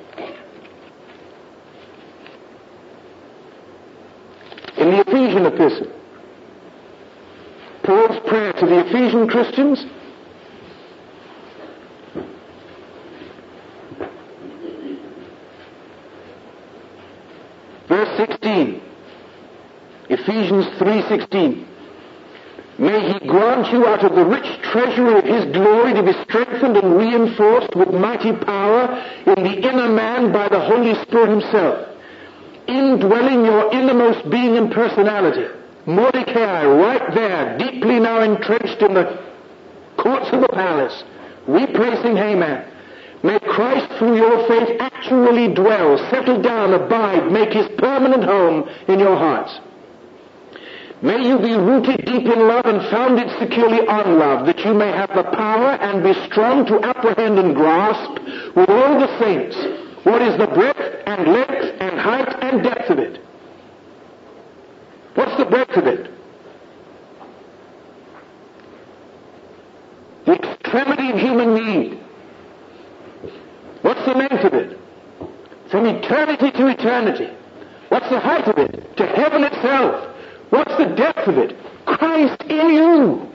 In the Ephesian epistle, Paul's prayer to the Ephesian Christians, verse 16, Ephesians 3:16, may May He grant you out of the rich treasury of His glory to be strengthened and reinforced with mighty power in the inner man by the Holy Spirit Himself, indwelling your innermost being and personality. Mordecai, right there, deeply now entrenched in the courts of the palace, replacing Haman. May Christ, through your faith, actually dwell, settle down, abide, make His permanent home in your hearts. May you be rooted deep in love and founded securely on love, that you may have the power and be strong to apprehend and grasp with all the saints what is the breadth and length and height and depth of it. What's the breadth of it? The extremity of human need. What's the length of it? From eternity to eternity. What's the height of it? To heaven itself. What's the depth of it? Christ in you.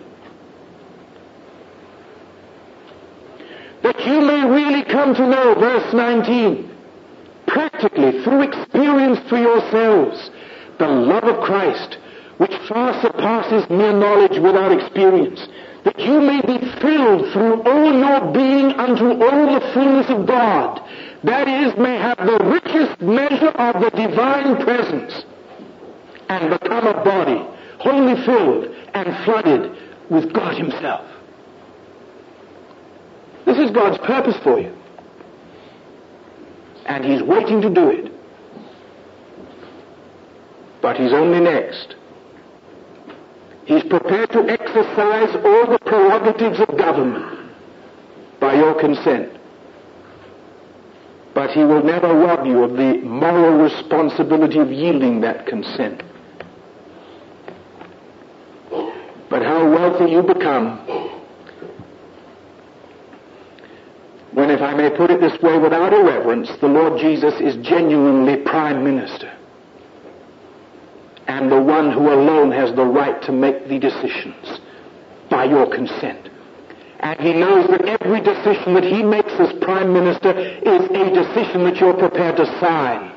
That you may really come to know, verse 19, practically, through experience for yourselves, the love of Christ, which far surpasses mere knowledge without experience, that you may be filled through all your being unto all the fullness of God, that is, may have the richest measure of the divine presence, and become a body, wholly filled and flooded with God Himself. This is God's purpose for you. And He's waiting to do it. But He's only next. He's prepared to exercise all the prerogatives of government by your consent. But He will never rob you of the moral responsibility of yielding that consent. But how wealthy you become when, if I may put it this way without irreverence, the Lord Jesus is genuinely Prime Minister and the one who alone has the right to make the decisions by your consent. And He knows that every decision that He makes as Prime Minister is a decision that you're prepared to sign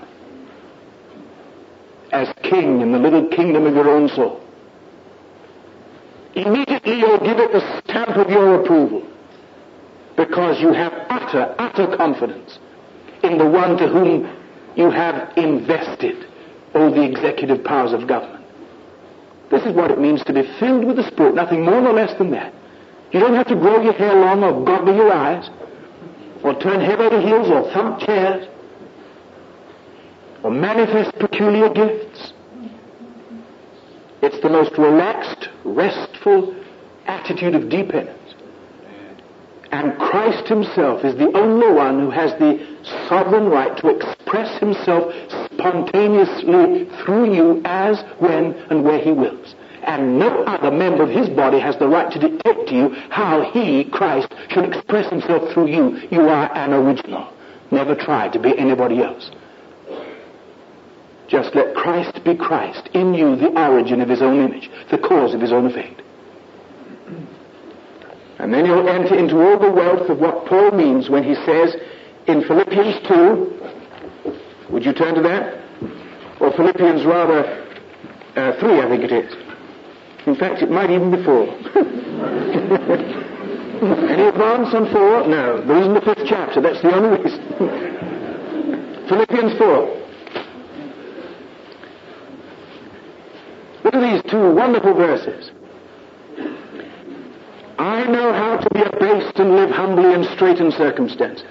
as King in the little kingdom of your own soul. Immediately you'll give it the stamp of your approval, because you have utter confidence in the one to whom you have invested all the executive powers of government. This is what it means to be filled with the Spirit, nothing more nor less than that. You don't have to grow your hair long or goggle your eyes or turn head over heels or thump chairs or manifest peculiar gifts. It's the most relaxed, restful attitude of dependence. And Christ Himself is the only one who has the sovereign right to express Himself spontaneously through you as, when, and where He wills. And no other member of His body has the right to dictate to you how He, Christ, should express Himself through you. You are an original. Never try to be anybody else. Just let Christ be Christ, in you the origin of His own image, the cause of His own effect. And then you'll enter into all the wealth of what Paul means when he says in Philippians 2, would you turn to that? Or Philippians rather 3, I think it is. In fact, it might even be 4. Any advance on 4? No, there isn't the 5th chapter, that's the only reason. Philippians 4. Look at these 2 wonderful verses. I know how to be abased and live humbly in straitened circumstances.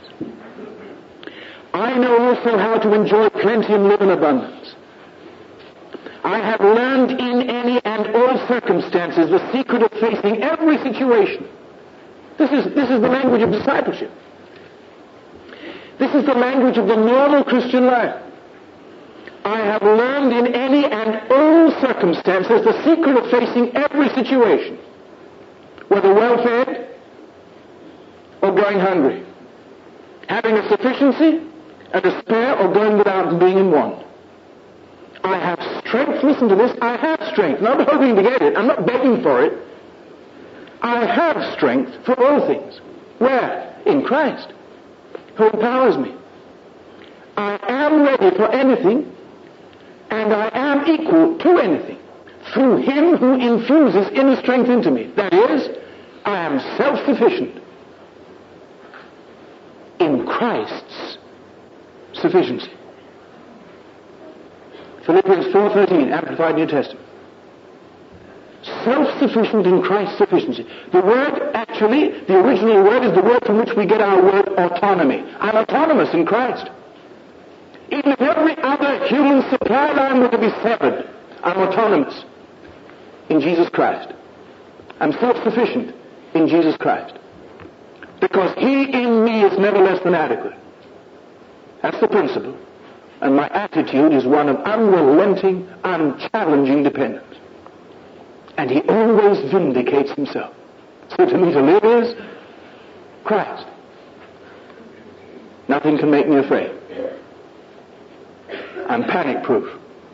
I know also how to enjoy plenty and live in abundance. I have learned in any and all circumstances the secret of facing every situation. This is the language of discipleship. This is the language of the normal Christian life. I have learned in any and all circumstances the secret of facing every situation, whether well-fed or going hungry, having a sufficiency, a despair, or going without and being in want. I have strength. Listen to this. I have strength. Not hoping to get it. I'm not begging for it. I have strength for all things. Where? In Christ, who empowers me. I am ready for anything, and I am equal to anything through him who infuses inner strength into me. That is, I am self-sufficient in Christ's sufficiency. Philippians 4:13, Amplified New Testament. Self-sufficient in Christ's sufficiency. The word, actually, the original word is the word from which we get our word autonomy. I'm autonomous in Christ. Even if every other human supply line were to be severed, I'm autonomous in Jesus Christ. I'm self-sufficient in Jesus Christ. Because he in me is never less than adequate. That's the principle. And my attitude is one of unrelenting, unchallenging dependence. And he always vindicates himself. So to me to live is Christ. Nothing can make me afraid. I'm panic-proof.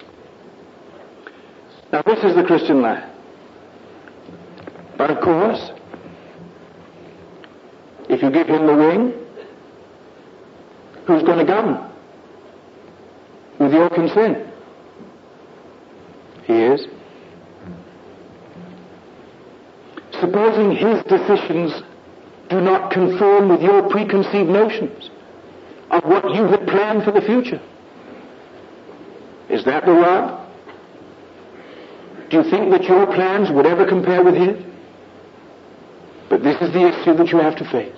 Now this is the Christian life. But of course, if you give him the wing, who's going to govern? With your consent. He is. Supposing his decisions do not conform with your preconceived notions of what you had planned for the future. Is that the rub? Do you think that your plans would ever compare with his? But this is the issue that you have to face.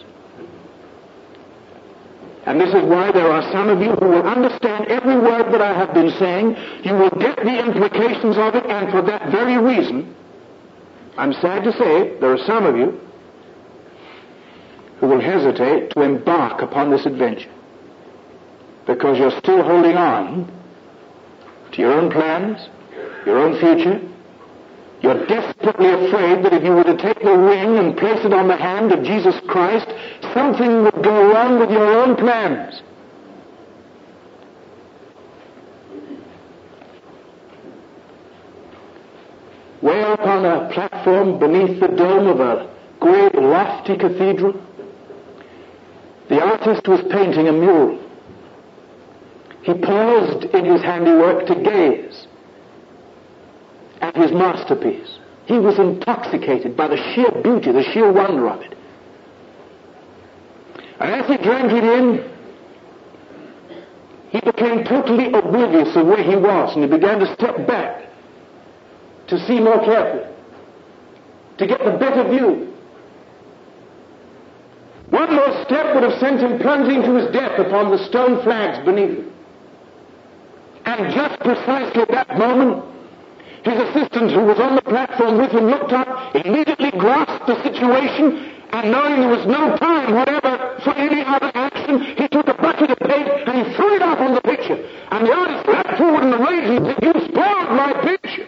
And this is why there are some of you who will understand every word that I have been saying. You will get the implications of it, and for that very reason, I'm sad to say, there are some of you who will hesitate to embark upon this adventure because you're still holding on to your own plans, your own future. You're desperately afraid that if you were to take the ring and place it on the hand of Jesus Christ, something would go wrong with your own plans. Way up on a platform beneath the dome of a great lofty cathedral, the artist was painting a mural. He paused in his handiwork to gaze at his masterpiece. He was intoxicated by the sheer beauty, the sheer wonder of it. And as he drank it in, he became totally oblivious of where he was, and he began to step back to see more carefully, to get the better view. One more step would have sent him plunging to his death upon the stone flags beneath him. And just precisely at that moment, his assistant who was on the platform with him looked up, immediately grasped the situation, and knowing there was no time whatever for any other action, he took a bucket of paint and he threw it up on the picture. And the artist leapt forward in a rage and said, "You spoiled my picture."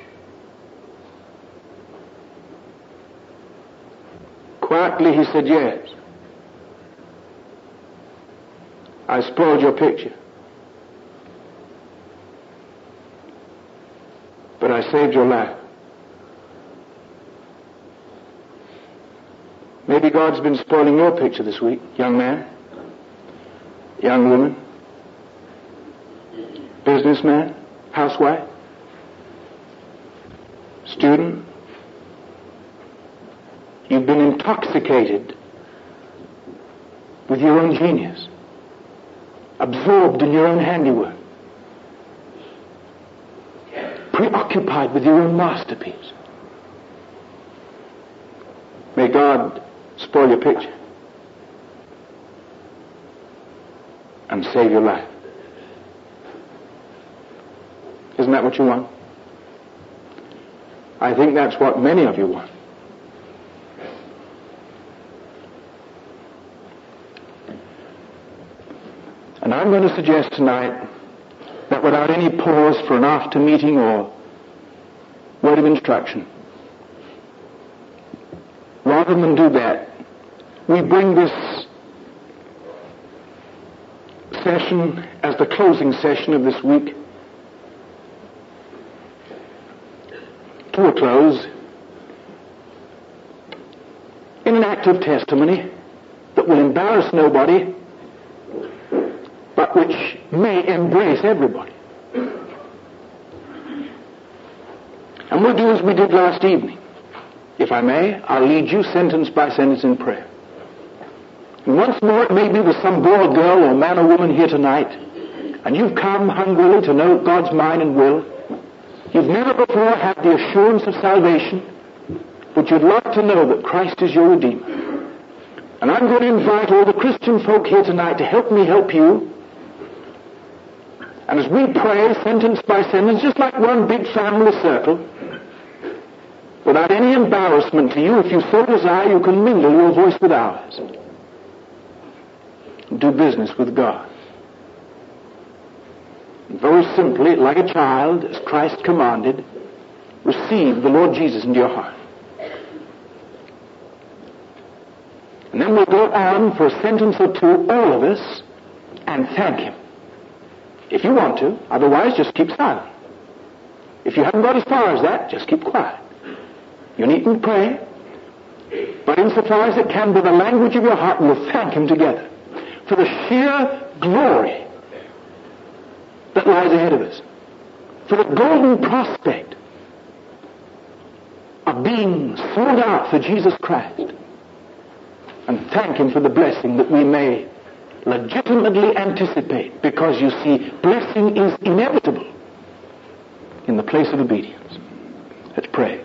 Quietly he said, "Yes, I spoiled your picture. But I saved your life." Maybe God's been spoiling your picture this week, young man, young woman, businessman, housewife, student. You've been intoxicated with your own genius, absorbed in your own handiwork, preoccupied with your own masterpiece. May God spoil your picture and save your life. Isn't that what you want? I think that's what many of you want. And I'm going to suggest tonight that without any pause for an after meeting or word of instruction, rather than do that, we bring this session as the closing session of this week to a close in an act of testimony that will embarrass nobody, but which may embrace everybody. And we'll do as we did last evening. If I may, I'll lead you sentence by sentence in prayer. And once more, it may be with some boy or girl or man or woman here tonight, and you've come hungrily to know God's mind and will. You've never before had the assurance of salvation, but you'd love to know that Christ is your Redeemer. And I'm going to invite all the Christian folk here tonight to help me help you. And as we pray sentence by sentence, just like one big family circle, without any embarrassment to you, if you so desire, you can mingle your voice with ours. Do business with God. Very simply, like a child, as Christ commanded, receive the Lord Jesus into your heart. And then we'll go on for a sentence or two, all of us, and thank Him. If you want to, otherwise just keep silent. If you haven't got as far as that, just keep quiet. You needn't pray, but insofar as it can be the language of your heart, we'll thank Him together for the sheer glory that lies ahead of us, for the golden prospect of being sold out for Jesus Christ, and thank Him for the blessing that we may legitimately anticipate, because you see, blessing is inevitable in the place of obedience. Let's pray.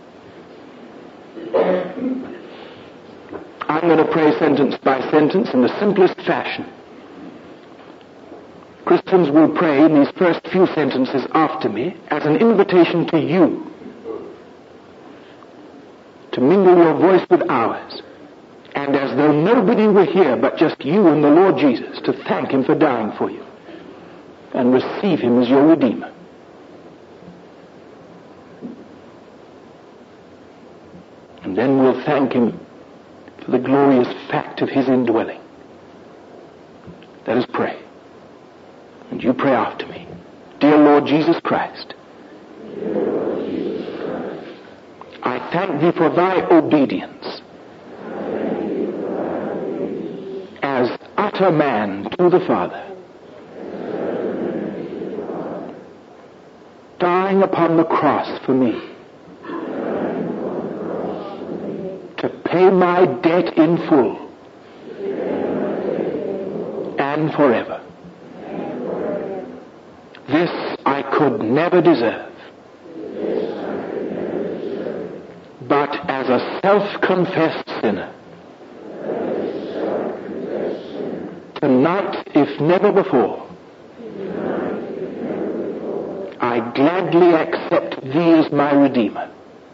I'm going to pray sentence by sentence in the simplest fashion. Christians will pray in these first few sentences after me as an invitation to you to mingle your voice with ours, and as though nobody were here but just you and the Lord Jesus, to thank Him for dying for you and receive Him as your Redeemer. And then we'll thank Him for the glorious fact of His indwelling. Let us pray. And you pray after me. Dear Lord Jesus Christ, I thank Thee for Thy obedience as utter man to the Father, dying upon the cross for me, to pay my debt in full and forever. This I could never deserve, but as a self-confessed sinner, tonight, if never before, I gladly accept Thee as my Redeemer,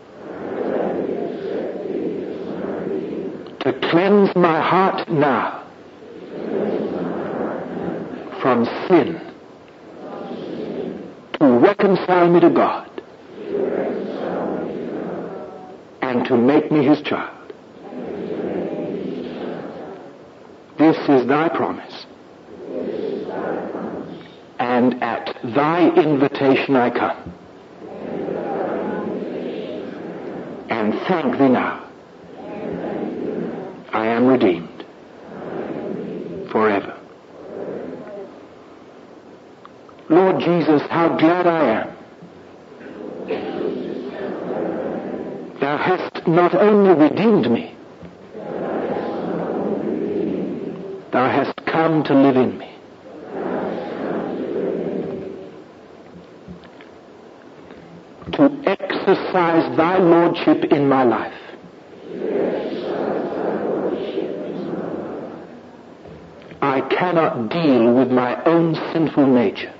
to cleanse my heart now from sin, to reconcile me to God, and to make me His child. This is Thy promise, and at Thy invitation I come, and thank Thee now. I am redeemed forever. Lord Jesus, how glad I am. Thou hast not only redeemed me, Thou hast come to live in me. To exercise Thy Lordship in my life. I cannot deal with my own sinful nature.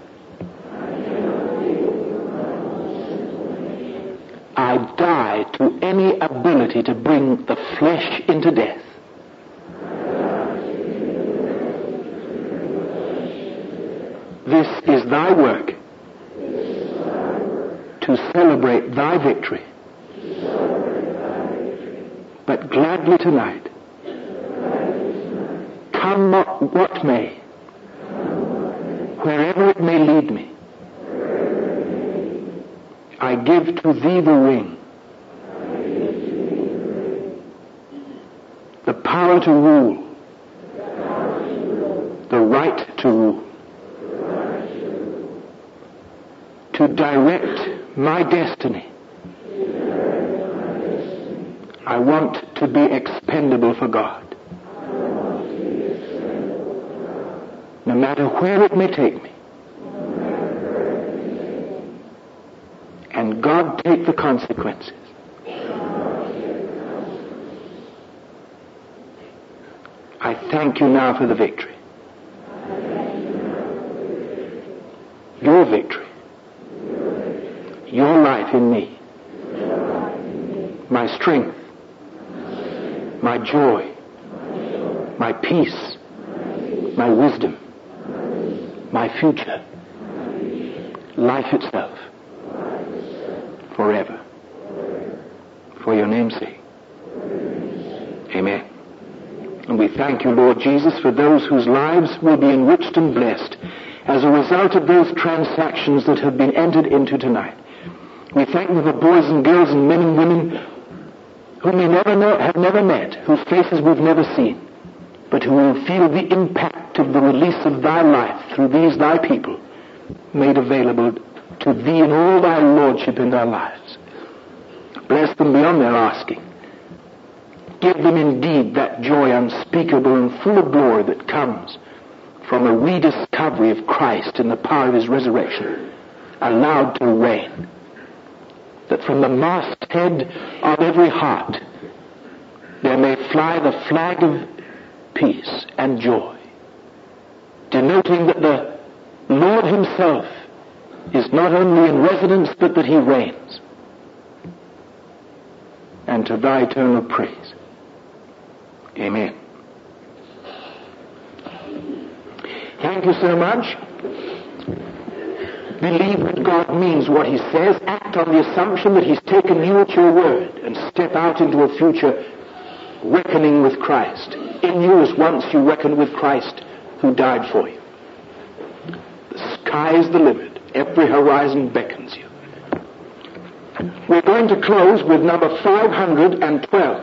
I die to any ability to bring the flesh into death. This is Thy work to celebrate Thy victory. But gladly tonight, come what may, wherever it may lead me, I give to Thee the ring, the power to rule, the right to rule, to direct my destiny I want to be expendable for God. No matter where it may take me. And God take the consequences. I thank you now for the victory. Your victory. Your life in me. My strength. My joy. My peace. My wisdom. My future. Life itself. Forever. For your name's sake. Amen. And we thank you, Lord Jesus, for those whose lives will be enriched and blessed as a result of those transactions that have been entered into tonight. We thank you for boys and girls and men and women whom we have never met, whose faces we've never seen, but who will feel the impact of the release of thy life through these thy people, made available to thee in all thy lordship in their lives. Bless them beyond their asking. Give them indeed that joy unspeakable and full of glory that comes from a rediscovery of Christ in the power of his resurrection, allowed to reign. That from the masthead of every heart there may fly the flag of peace and joy, denoting that the Lord himself is not only in residence but that he reigns. And to thy eternal praise. Amen. Thank you so much. Believe that God means what he says. Act on the assumption that he's taken you at your word, and step out into a future reckoning with Christ. In you as once you reckoned with Christ who died for you. The sky is the limit. Every horizon beckons you. We're going to close with number 512.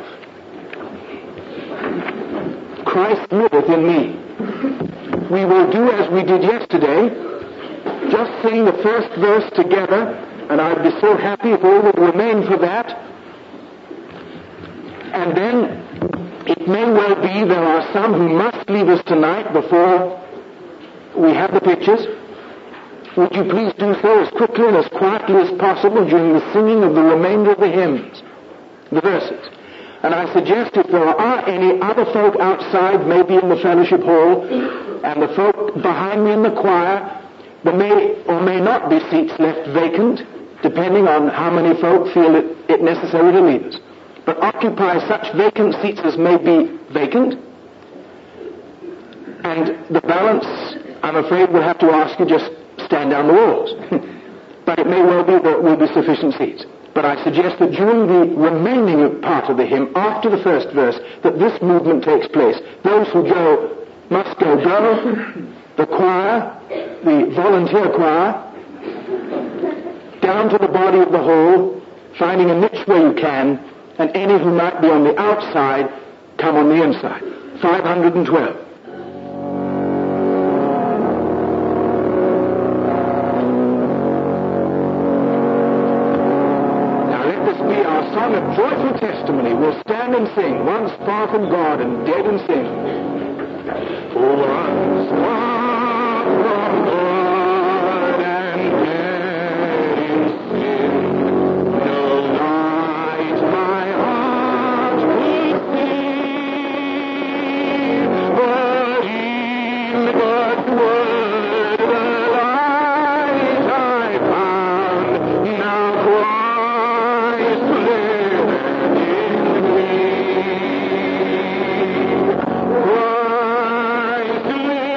Christ liveth in me. We will do as we did yesterday, just sing the first verse together, and I'd be so happy if all would remain for that. And then it may well be there are some who must leave us tonight before we have the pictures. Would you please do so as quickly and as quietly as possible during the singing of the remainder of the hymns, the verses. And I suggest if there are any other folk outside, maybe in the fellowship hall, and the folk behind me in the choir, there may or may not be seats left vacant, depending on how many folk feel it necessary to leave us. But occupy such vacant seats as may be vacant, and the balance, I'm afraid, we'll have to ask you just stand down the walls. But it may well be there will be sufficient seats. But I suggest that during the remaining part of the hymn, after the first verse, that this movement takes place. Those who go must go. The choir, the volunteer choir, down to the body of the hall, finding a niche where you can, and any who might be on the outside, come on the inside. 512. Song of joyful testimony. We'll stand and sing. Once far from God and dead in sin. Once far from God and dead in sin, no light my heart could see, but in God's word the light I found. Now Christ lives in me. Christ lives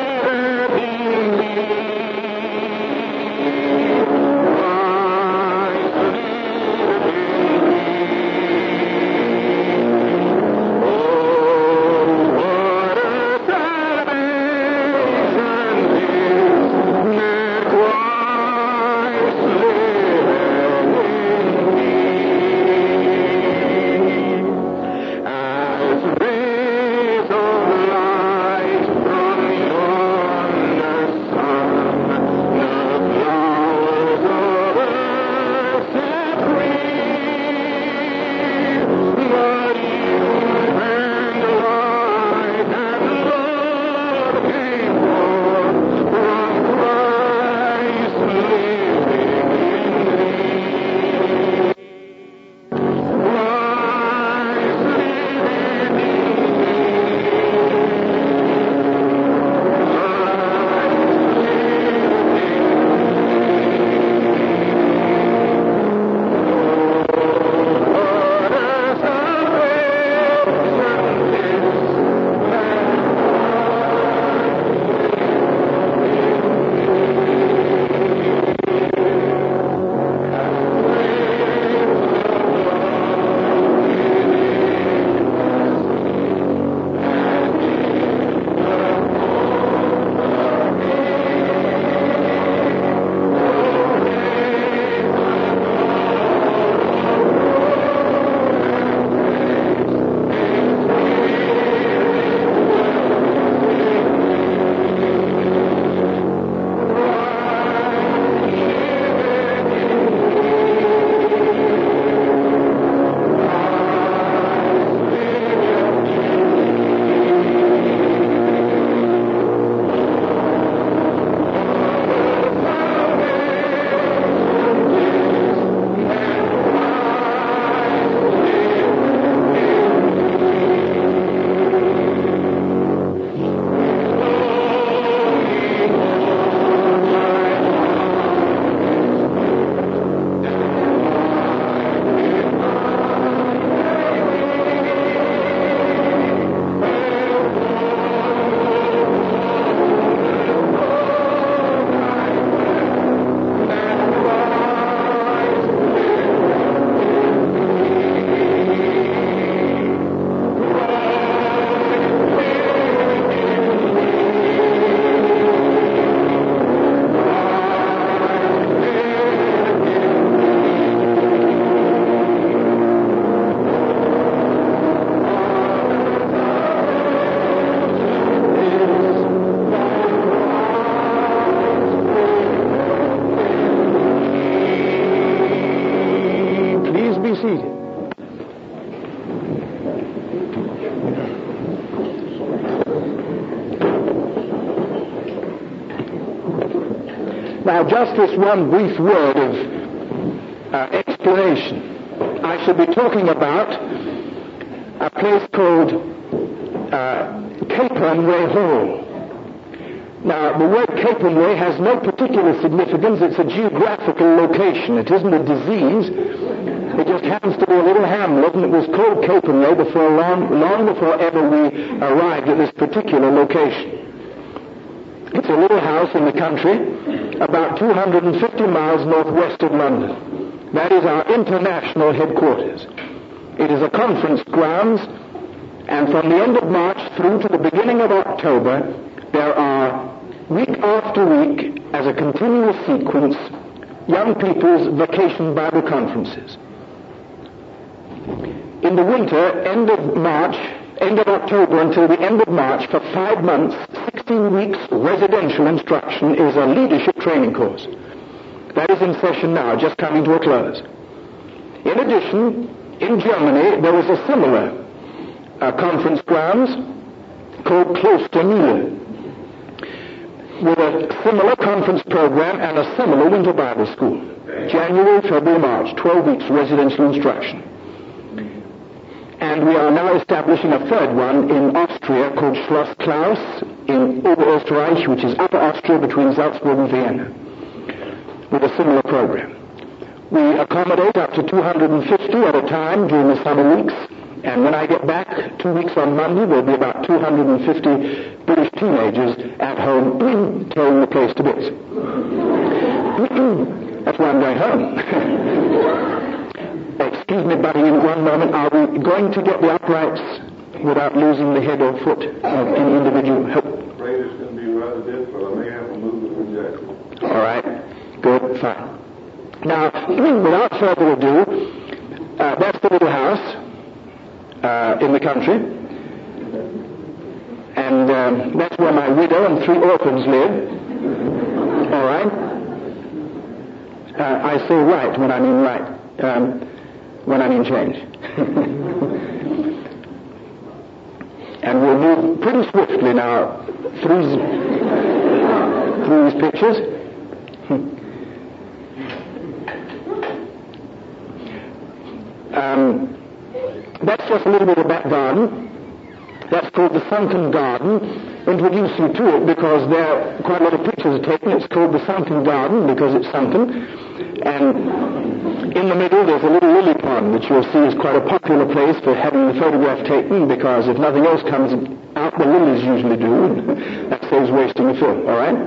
Now, just this one brief word of explanation. I shall be talking about a place called Capernwray Hall. Now, the word Capernwray has no particular significance. It's a geographical location. It isn't a disease. It just happens to be a little hamlet, and it was called Capernwray before long before ever we arrived at this particular location. It's a little house in the country, about 250 miles northwest of London. That is our international headquarters. It is a conference grounds, and from the end of March through to the beginning of October, there are, week after week, as a continuous sequence, young people's vacation Bible conferences. In the winter, end of October until the end of March, for 5 months, 16 weeks residential instruction is a leadership training course. That is in session now, just coming to a close. In addition, in Germany, there was a similar conference grounds called Klostermühle, with a similar conference program and a similar winter Bible school. January, February, March, 12 weeks residential instruction. And we are now establishing a third one in Austria called Schloss Klaus in Oberösterreich, which is Upper Austria between Salzburg and Vienna, with a similar program. We accommodate up to 250 at a time during the summer weeks, and when I get back 2 weeks on Monday, there'll be about 250 British teenagers at home tearing the place to bits. That's why I'm going home. Excuse me, buddy, in one moment. Are we going to get the uprights without losing the head or foot of any individual? I'm afraid it's going to be rather difficult. I may have to move the projector. All right. Good. Fine. Now, without further ado, that's the little house in the country. And that's where my widow and 3 orphans live. All right? I say right when I mean right. When I mean change. And we'll move pretty swiftly now through these pictures. That's just a little bit of back garden. That's called the Sunken Garden. Introduce you to it because there quite a lot of pictures are taken. It's called the Sunken Garden because it's sunken. And in the middle there's a little lily pond, which you'll see is quite a popular place for having the photograph taken, because if nothing else comes out, the lilies usually do, and that saves wasting the film, all right?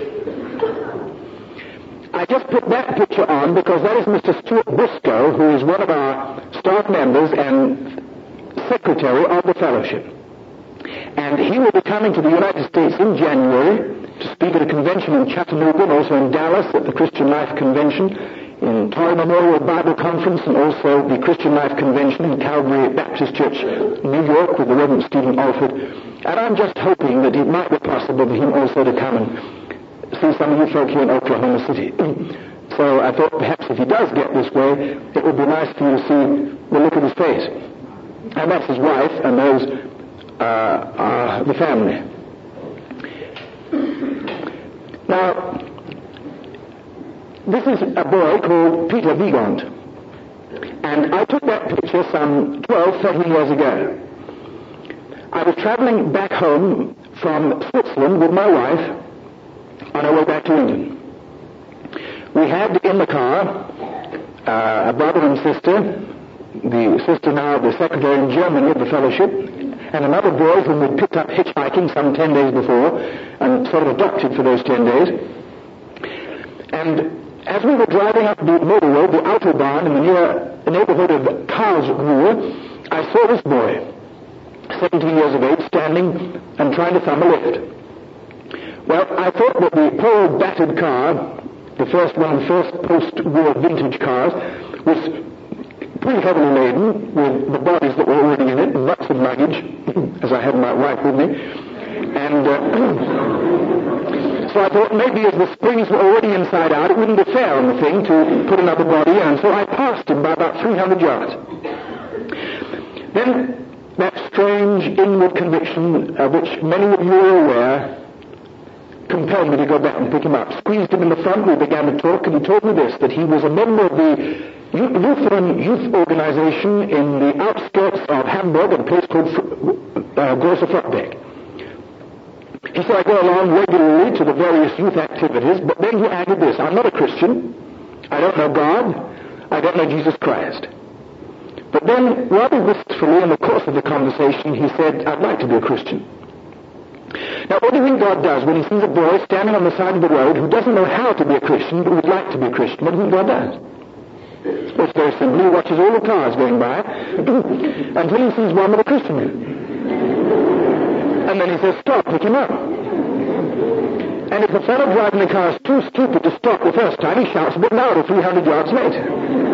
I just put that picture on because that is Mr. Stuart Briscoe, who is one of our staff members and secretary of the fellowship. And he will be coming to the United States in January to speak at a convention in Chattanooga and also in Dallas at the Christian Life Convention, in Torrey Memorial Bible Conference, and also the Christian Life Convention in Calvary Baptist Church, New York, with the Reverend Stephen Alford. And I'm just hoping that it might be possible for him also to come and see some of you folk here in Oklahoma City. So I thought perhaps if he does get this way, it would be nice for you to see the look of his face. And that's his wife, and those are the family. Now, this is a boy called Peter Wiegand. And I took that picture some 12, 13 years ago. I was traveling back home from Switzerland with my wife on our way back to England. We had in the car a brother and sister, the sister now the secretary in Germany of the fellowship, and another boy whom we'd picked up hitchhiking some 10 days before and sort of adopted for those 10 days. And as we were driving up the motorway, the Autobahn, in the neighborhood of Karlsruhe, I saw this boy, 17 years of age, standing and trying to thumb a lift. Well, I thought that the poor old battered car, the first post-war vintage cars, was pretty heavily laden with the bodies that were already in it, and lots of luggage, as I had my wife with me. And so I thought maybe as the springs were already inside out, it wouldn't be fair on the thing to put another body in. So I passed him by about 300 yards. Then that strange inward conviction, of which many of you are aware, compelled me to go back and pick him up. Squeezed him in the front, we began to talk, and he told me this, that he was a member of the Lutheran Youth Organization in the outskirts of Hamburg, at a place called Große Flottbeck. He said, I go along regularly to the various youth activities, but then he added this, I'm not a Christian, I don't know God, I don't know Jesus Christ. But then, rather wistfully in the course of the conversation, he said, I'd like to be a Christian. Now, what do you think God does when he sees a boy standing on the side of the road who doesn't know how to be a Christian, but would like to be a Christian? What do you think God does? Well, it's very simple. He watches all the cars going by until he sees one with a Christian in it. And then he says, stop, pick him up. And if the fellow driving the car is too stupid to stop the first time, he shouts a bit louder 300 yards later.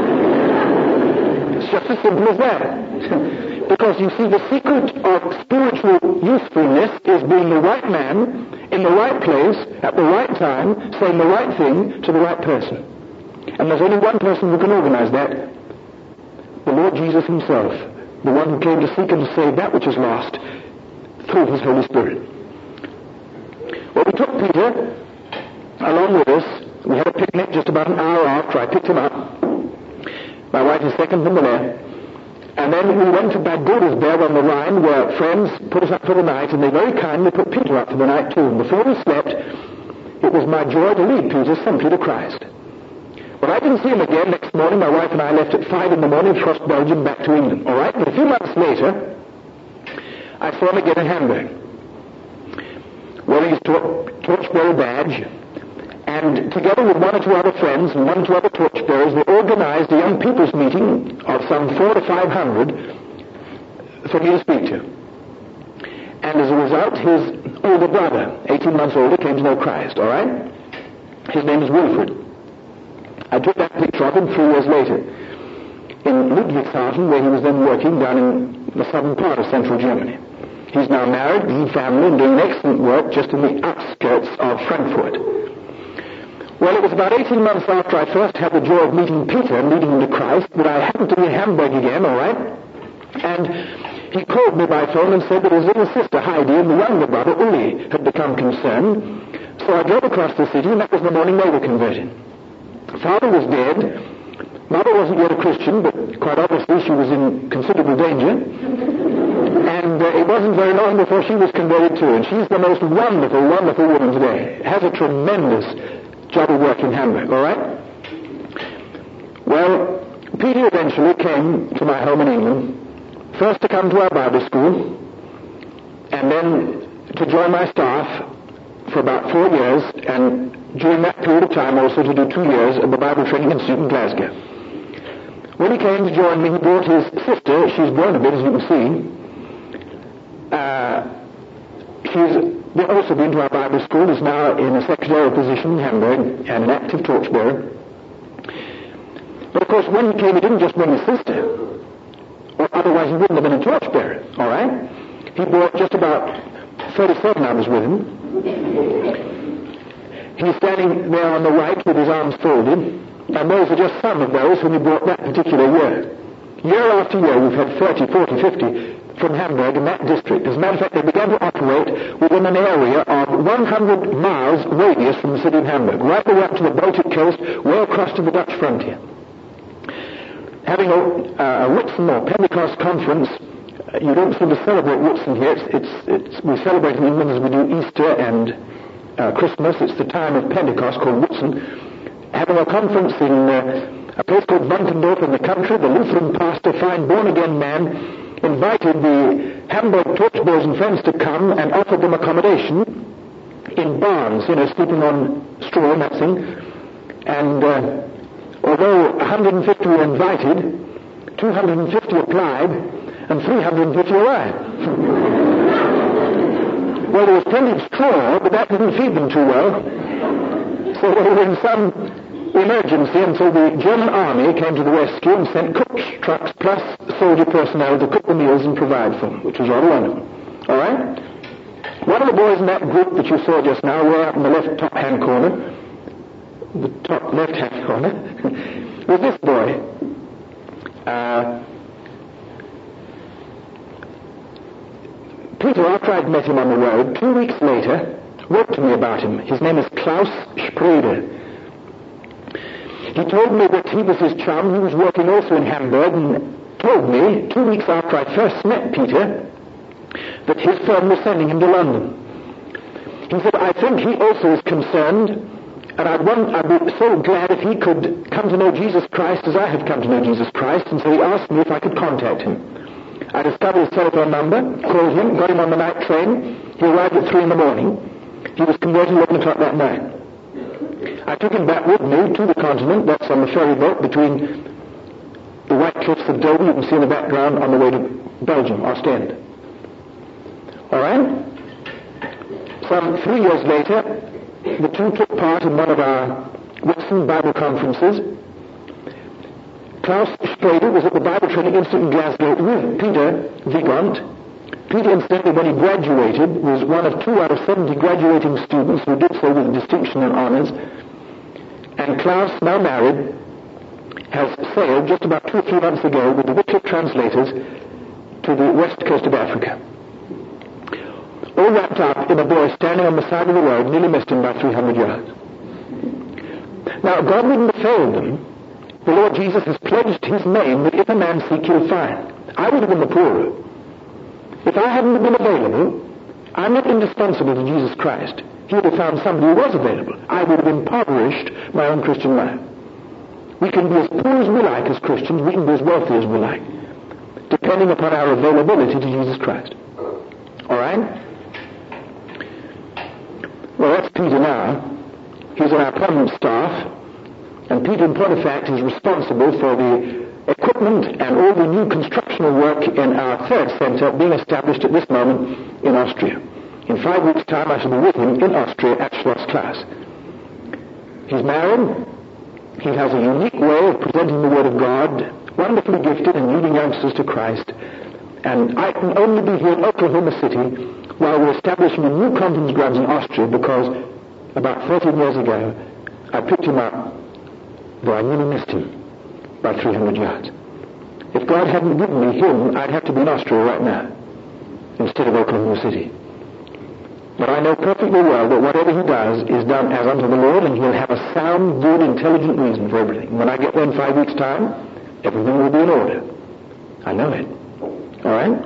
It's just as simple as that. Because you see, the secret of spiritual usefulness is being the right man, in the right place, at the right time, saying the right thing to the right person. And there's only one person who can organize that, the Lord Jesus himself, the one who came to seek and to save that which is lost through his Holy Spirit. Well, we took Peter along with us. We had a picnic just about an hour after I picked him up. My wife is second from the left. And then we went to Bad Godesberg on the Rhine, where friends put us up for the night, and they very kindly put Peter up for the night too. And before we slept, it was my joy to lead Peter simply to Christ. But I didn't see him again. Next morning, my wife and I left at 5 in the morning, crossed Belgium back to England. All right? But a few months later, I saw him again in Hamburg, wearing his torchbearer badge, and together with one or two other friends and one or two other torchbearers, they organized a young people's meeting of some 400 to 500 for me to speak to. And as a result, his older brother, 18 months older, came to know Christ, all right? His name is Wilfred. I took that picture of him 3 years later in Ludwigshafen, where he was then working down in the southern part of central Germany. He's now married, with a family, and doing excellent work just in the outskirts of Frankfurt. Well, it was about 18 months after I first had the joy of meeting Peter and leading him to Christ that I happened to be in Hamburg again, all right? And he called me by phone and said that his little sister Heidi and the younger brother Uli had become concerned. So I drove across the city, and that was the morning they were converted. Father was dead. Mother wasn't yet a Christian, but quite obviously she was in considerable danger. And it wasn't very long before she was converted too. And she's the most wonderful, wonderful woman today. Has a tremendous job of work in Hamburg, all right? Well, Peter eventually came to my home in England, first to come to our Bible school, and then to join my staff for about 4 years, and during that period of time also to do 2 years at the Bible Training Institute in Glasgow. When he came to join me, he brought his sister. She's grown a bit, as you can see. She's also been to our Bible school, is now in a secretarial position in Hamburg, and an active torchbearer. But of course, when he came, he didn't just bring his sister, or otherwise he wouldn't have been a torchbearer, all right? He brought just about 37 others with him. He's standing there on the right with his arms folded, and those are just some of those whom he brought that particular year. Year after year, we've had 30, 40, 50 from Hamburg in that district. As a matter of fact, they began to operate within an area of 100 miles radius from the city of Hamburg, right the way up to the Baltic coast, way across to the Dutch frontier. Having a Whitsun or Pentecost conference, you don't seem to celebrate Whitsun here. We celebrate in England as we do Easter and Christmas. It's the time of Pentecost called Whitsun. Having a conference in a place called Wankendorf in the country, the Lutheran pastor, fine born-again man, invited the Hamburg torchbearers and friends to come and offered them accommodation in barns, sleeping on straw and that thing. And although 150 were invited, 250 applied, and 350 arrived. Well, there was plenty of straw, but that didn't feed them too well. So they were in some emergency until the German army came to the rescue and sent cook's trucks plus soldier personnel to cook the meals and provide for them, which was rather wonderful. All right? One of the boys in that group that you saw just now, way up in the left top-hand corner, the top left-hand corner, was this boy. Peter, after I'd met him on the road, 2 weeks later, wrote to me about him. His name is Klaus Sprede. He told me that he was his chum. He was working also in Hamburg, and told me 2 weeks after I first met Peter that his firm was sending him to London. He said, I think he also is concerned, and I'd be so glad if he could come to know Jesus Christ as I have come to know Jesus Christ, and so he asked me if I could contact him. I discovered his telephone number, called him, got him on the night train. He arrived at 3 a.m. He was converted at 11 o'clock that night. I took him back with me to the continent. That's on the ferry boat between the white cliffs of Dover, you can see in the background, on the way to Belgium, Ostend. All right? Some 3 years later, the two took part in one of our Whitsun Bible conferences. Klaus Sprede was at the Bible Training Institute in Glasgow with Peter Vigant. Peter, incidentally, when he graduated, was one of 2 out of 70 graduating students who did so with distinction and honors. And Klaus, now married, has sailed just about 2 or 3 months ago with the Wycliffe translators to the west coast of Africa. All wrapped up in a boy standing on the side of the road, nearly missed him by 300 yards. Now, God wouldn't have failed them. The Lord Jesus has pledged his name that if a man seek, he'll find. I would have been the poorer. If I hadn't been available, I'm not indispensable to Jesus Christ. He would have found somebody who was available. I would have impoverished my own Christian life. We can be as poor as we like as Christians. We can be as wealthy as we like, depending upon our availability to Jesus Christ. All right? Well, that's Peter now. He's on our permanent staff. And Peter, in point of fact, is responsible for the equipment and all the new constructional work in our third center being established at this moment in Austria. In 5 weeks' time, I shall be with him in Austria at Schloss Klaas. He's married. He has a unique way of presenting the Word of God, wonderfully gifted and leading youngsters to Christ. And I can only be here in Oklahoma City while we're establishing a new conference grounds in Austria, because about 13 years ago, I picked him up, though I nearly missed him by 300 yards. If God hadn't given me him, I'd have to be in Austria right now instead of Oklahoma City. But I know perfectly well that whatever he does is done as unto the Lord, and he'll have a sound, good, intelligent reason for everything. When I get there in 5 weeks' time, everything will be in order. I know it. All right?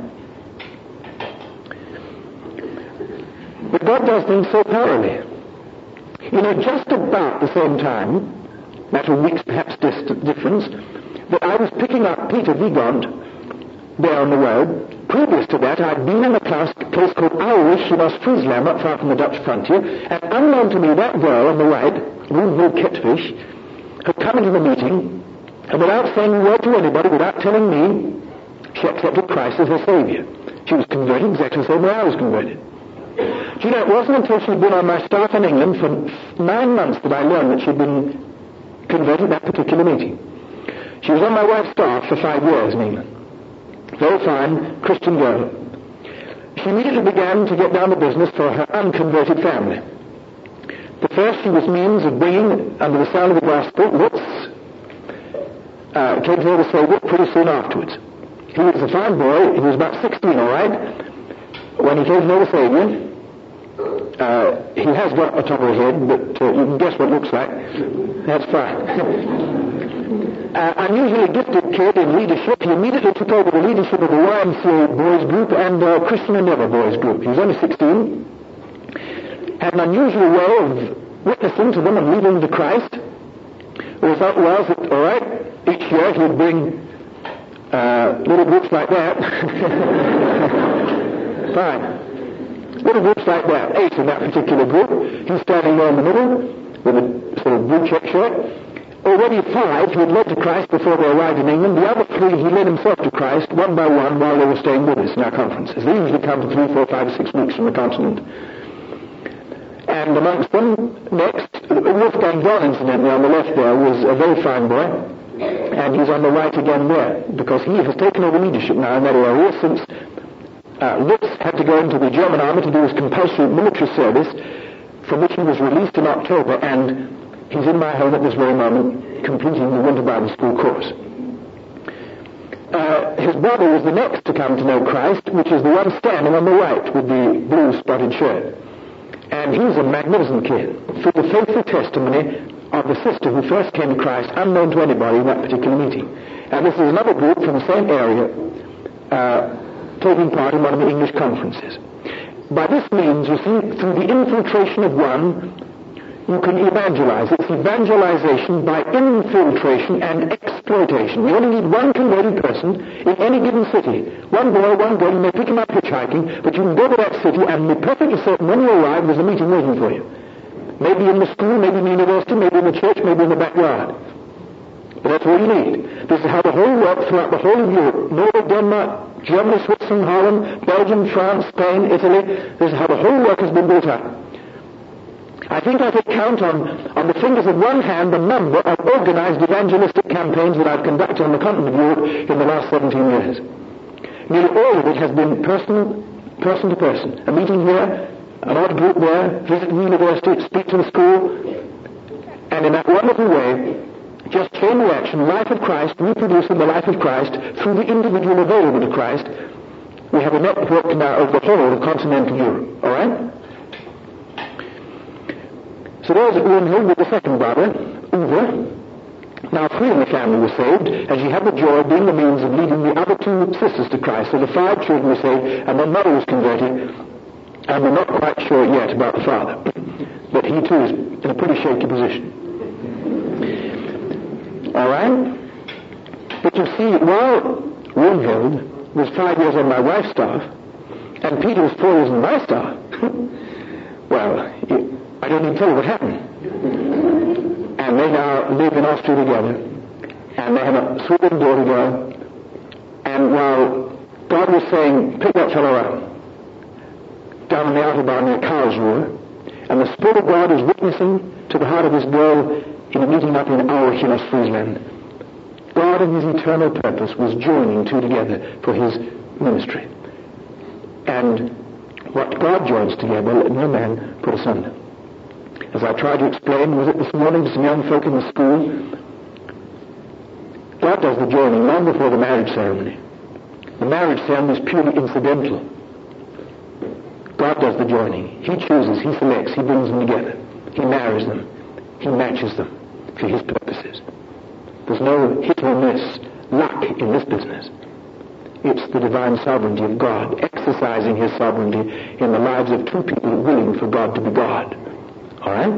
But God does things so thoroughly. You know, just about the same time, matter of weeks perhaps difference, that I was picking up Peter Vigant there on the road. Previous to that, I'd been in a place called Aurich in Ostfriesland, not far from the Dutch frontier, and unknown to me, that girl on the right, Roonhill Ketfish, had come into the meeting, and without saying a word to anybody, without telling me, she accepted Christ as her Savior. She was converted exactly the same way I was converted. Do you know, it wasn't until she'd been on my staff in England for 9 months that I learned that she'd been converted at that particular meeting. She was on my wife's staff for 5 years in England. Very fine Christian girl. She immediately began to get down to business for her unconverted family. The first she was means of bringing, under the sound of the gospel, came to know the Savior pretty soon afterwards. He was a fine boy. He was about 16, all right, when he came to know the Savior. He has got a top of his head, but you can guess what it looks like. That's fine. Unusually gifted kid in leadership. He immediately took over the leadership of the YMCA boys group and Christian Endeavor boys group. He was only 16. Had an unusual way of witnessing to them and leading them to Christ. The result was that, all right, each year he would bring little groups like that. Fine. Little groups like that, 8 in that particular group. He's standing there in the middle with a sort of blue check shirt. Already 5 he had led to Christ before they arrived in England. The other 3 he led himself to Christ one by one while they were staying with us in our conferences. They usually come for 3, 4, 5, or 6 weeks from the continent. And amongst them, next, Wolfgang Don, incidentally, on the left there, was a very fine boy. And he's on the right again there, because he has taken over leadership now in that area since Lutz had to go into the German army to do his compulsory military service, from which he was released in October, and he's in my home at this very moment, completing the Winter Bible School course. His brother was the next to come to know Christ, which is the one standing on the right with the blue spotted shirt. And he's a magnificent kid, through the faithful testimony of the sister who first came to Christ, unknown to anybody in that particular meeting. And this is another group from the same area taking part in one of the English conferences. By this means, you see, through the infiltration of one, you can evangelize. It's evangelization by infiltration and exploitation. You only need one converted person in any given city. One boy, one girl, you may pick him up hitchhiking, but you can go to that city and be perfectly certain when you arrive there's a meeting waiting for you. Maybe in the school, maybe in the university, maybe in the church, maybe in the backyard. But that's all you need. This is how the whole work throughout the whole of Europe, Norway, Denmark, Germany, Switzerland, Holland, Belgium, France, Spain, Italy, this is how the whole work has been built up. I think I could count on the fingers of one hand the number of organized evangelistic campaigns that I've conducted on the continent of Europe in the last 17 years. Nearly all of it has been person to person. A meeting here, an odd group there, visit the university, speak to the school, and in that wonderful way, just chain reaction, life of Christ, reproducing the life of Christ through the individual available to Christ. We have a network now of the whole of continental Europe. All right? So there's Runhild with the second brother, Uwe. Now 3 in the family were saved, and she had the joy of being the means of leading the other 2 sisters to Christ. So the 5 children were saved, and their mother was converted, and we're not quite sure yet about the father. But he too is in a pretty shaky position. All right? But you see, while Runhild was 5 years on my wife's staff, and Peter was 4 years on my staff, well, I don't even tell you what happened. And they now live in Austria together, and they have a sweet little daughter girl. And while God was saying, pick that fellow up, down on the Autobahn near Karlsruhe, and the Spirit of God is witnessing to the heart of this girl in a meeting up in Aurich in Ostfriesland, God in His eternal purpose was joining 2 together for His ministry. And what God joins together, let no man put asunder. As I tried to explain, was it this morning to some young folk in the school, God does the joining long before the marriage ceremony. The marriage ceremony is purely incidental. God does the joining. He chooses, He selects, He brings them together. He marries them. He matches them for His purposes. There's no hit or miss luck in this business. It's the divine sovereignty of God, exercising His sovereignty in the lives of 2 people willing for God to be God. All right?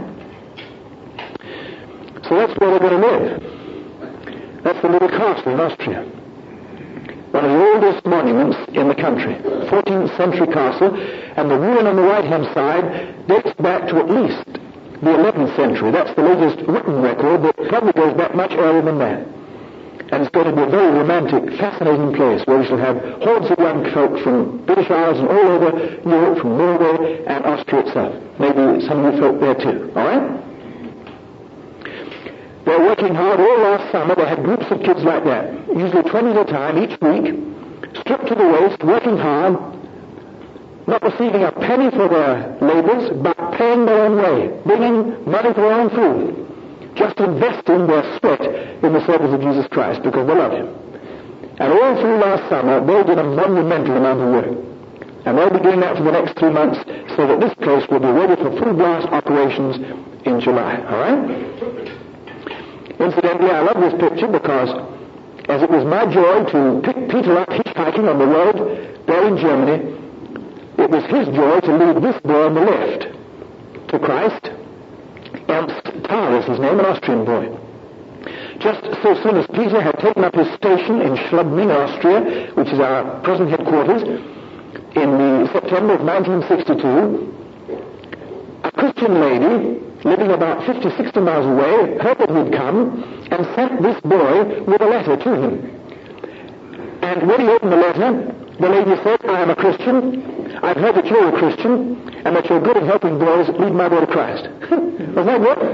So that's where they're going to live. That's the little castle in Austria. One of the oldest monuments in the country. 14th century castle, and the ruin on the right-hand side dates back to at least the 11th century. That's the latest written record, but probably goes back much earlier than that. And it's going to be a very romantic, fascinating place where we shall have hordes of young folk from British Isles and all over Europe, from Norway and Austria itself. Maybe some of you folk there too. All right? They're working hard. All last summer they had groups of kids like that, usually 20 at a time each week, stripped to the waist, working hard, not receiving a penny for their labors, but paying their own way, bringing money for their own food. Just investing their sweat in the service of Jesus Christ because they love Him. And all through last summer, they did a monumental amount of work. And they'll be doing that for the next 3 months so that this place will be ready for full blast operations in July. All right? Incidentally, I love this picture because as it was my joy to pick Peter up hitchhiking on the road there in Germany, it was his joy to lead this boy on the left to Christ. Ernst Thal is his name, an Austrian boy. Just so soon as Peter had taken up his station in Schlubming, Austria, which is our present headquarters, in the September of 1962, a Christian lady living about 50, 60 miles away heard that he'd come and sent this boy with a letter to him. And when he opened the letter, the lady said, I am a Christian. I've heard that you're a Christian and that you're good at helping boys lead my boy to Christ. Wasn't that good?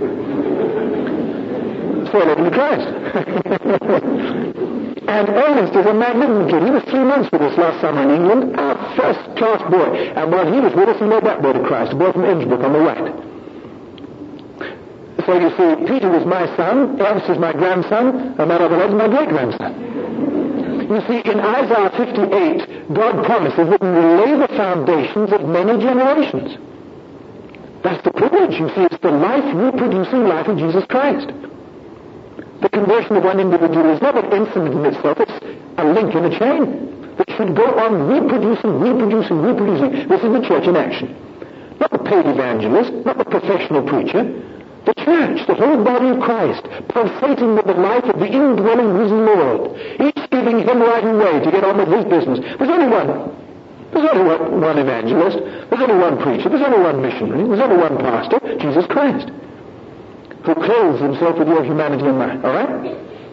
So I led him to Christ. And Ernest is a magnificent kid. He was 3 months with us last summer in England, a first-class boy. And while he was with us, he led that boy to Christ, a boy from Innsbruck on the right. So you see, Peter was my son, Ernst is my grandson, and that other lad is my great-grandson. You see, in Isaiah 58, God promises that He will lay the foundations of many generations. marriage, you see, it's the life, reproducing life of Jesus Christ. The conversion of one individual is not an incident in itself, it's a link in a chain that should go on reproducing. This is the church in action. Not the paid evangelist, not the professional preacher. The church, the whole body of Christ, pulsating with the life of the indwelling risen Lord, each giving him right away to get on with his business. There's only one evangelist. There's only one preacher. There's only one missionary. There's only one pastor, Jesus Christ, who clothes himself with your humanity and mine. All right?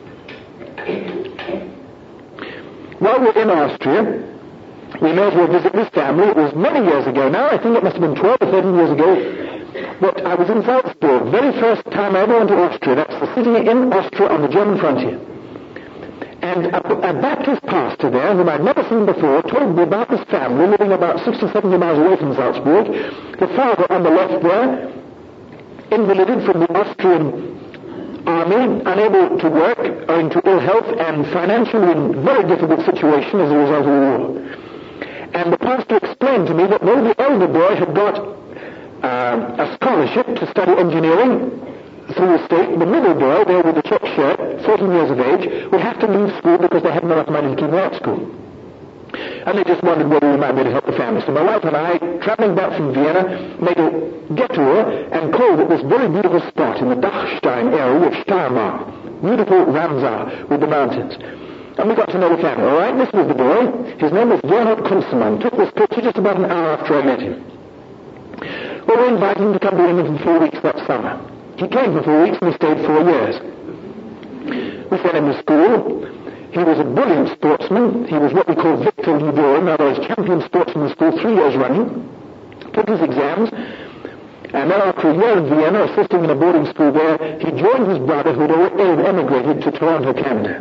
While we're in Austria, we may as well visit this family. It was many years ago now. I think it must have been 12 or 13 years ago. But I was in Salzburg, very first time I ever went to Austria. That's the city in Austria on the German frontier. And a Baptist pastor there, whom I'd never seen before, told me about this family living about 60, 70 miles away from Salzburg. The father on the left there, invalided from the Austrian army, unable to work owing to ill health and financially in very difficult situation as a result of the war. And the pastor explained to me that though the elder boy had got a scholarship to study engineering through the state, the middle boy, there with the check shirt, 14 years of age, would have to leave school because they hadn't enough money to keep him at school. And they just wondered whether we might be able to help the family. So my wife and I, traveling back from Vienna, made a detour and called at this very beautiful spot in the Dachstein area of Steiermark. Beautiful Ramsar with the mountains. And we got to know the family. All right, this was the boy. His name was Gernot Kunstermann. Took this picture just about an hour after I met him. Well, we invited him to come to England for 4 weeks that summer. He came for 4 weeks and he stayed 4 years. We sent him to school. He was a brilliant sportsman. He was what we call Victor Ludor, in other words, champion sportsman in school 3 years running. Took his exams. And then after a year in Vienna, assisting in a boarding school there, he joined his brother who had emigrated to Toronto, Canada.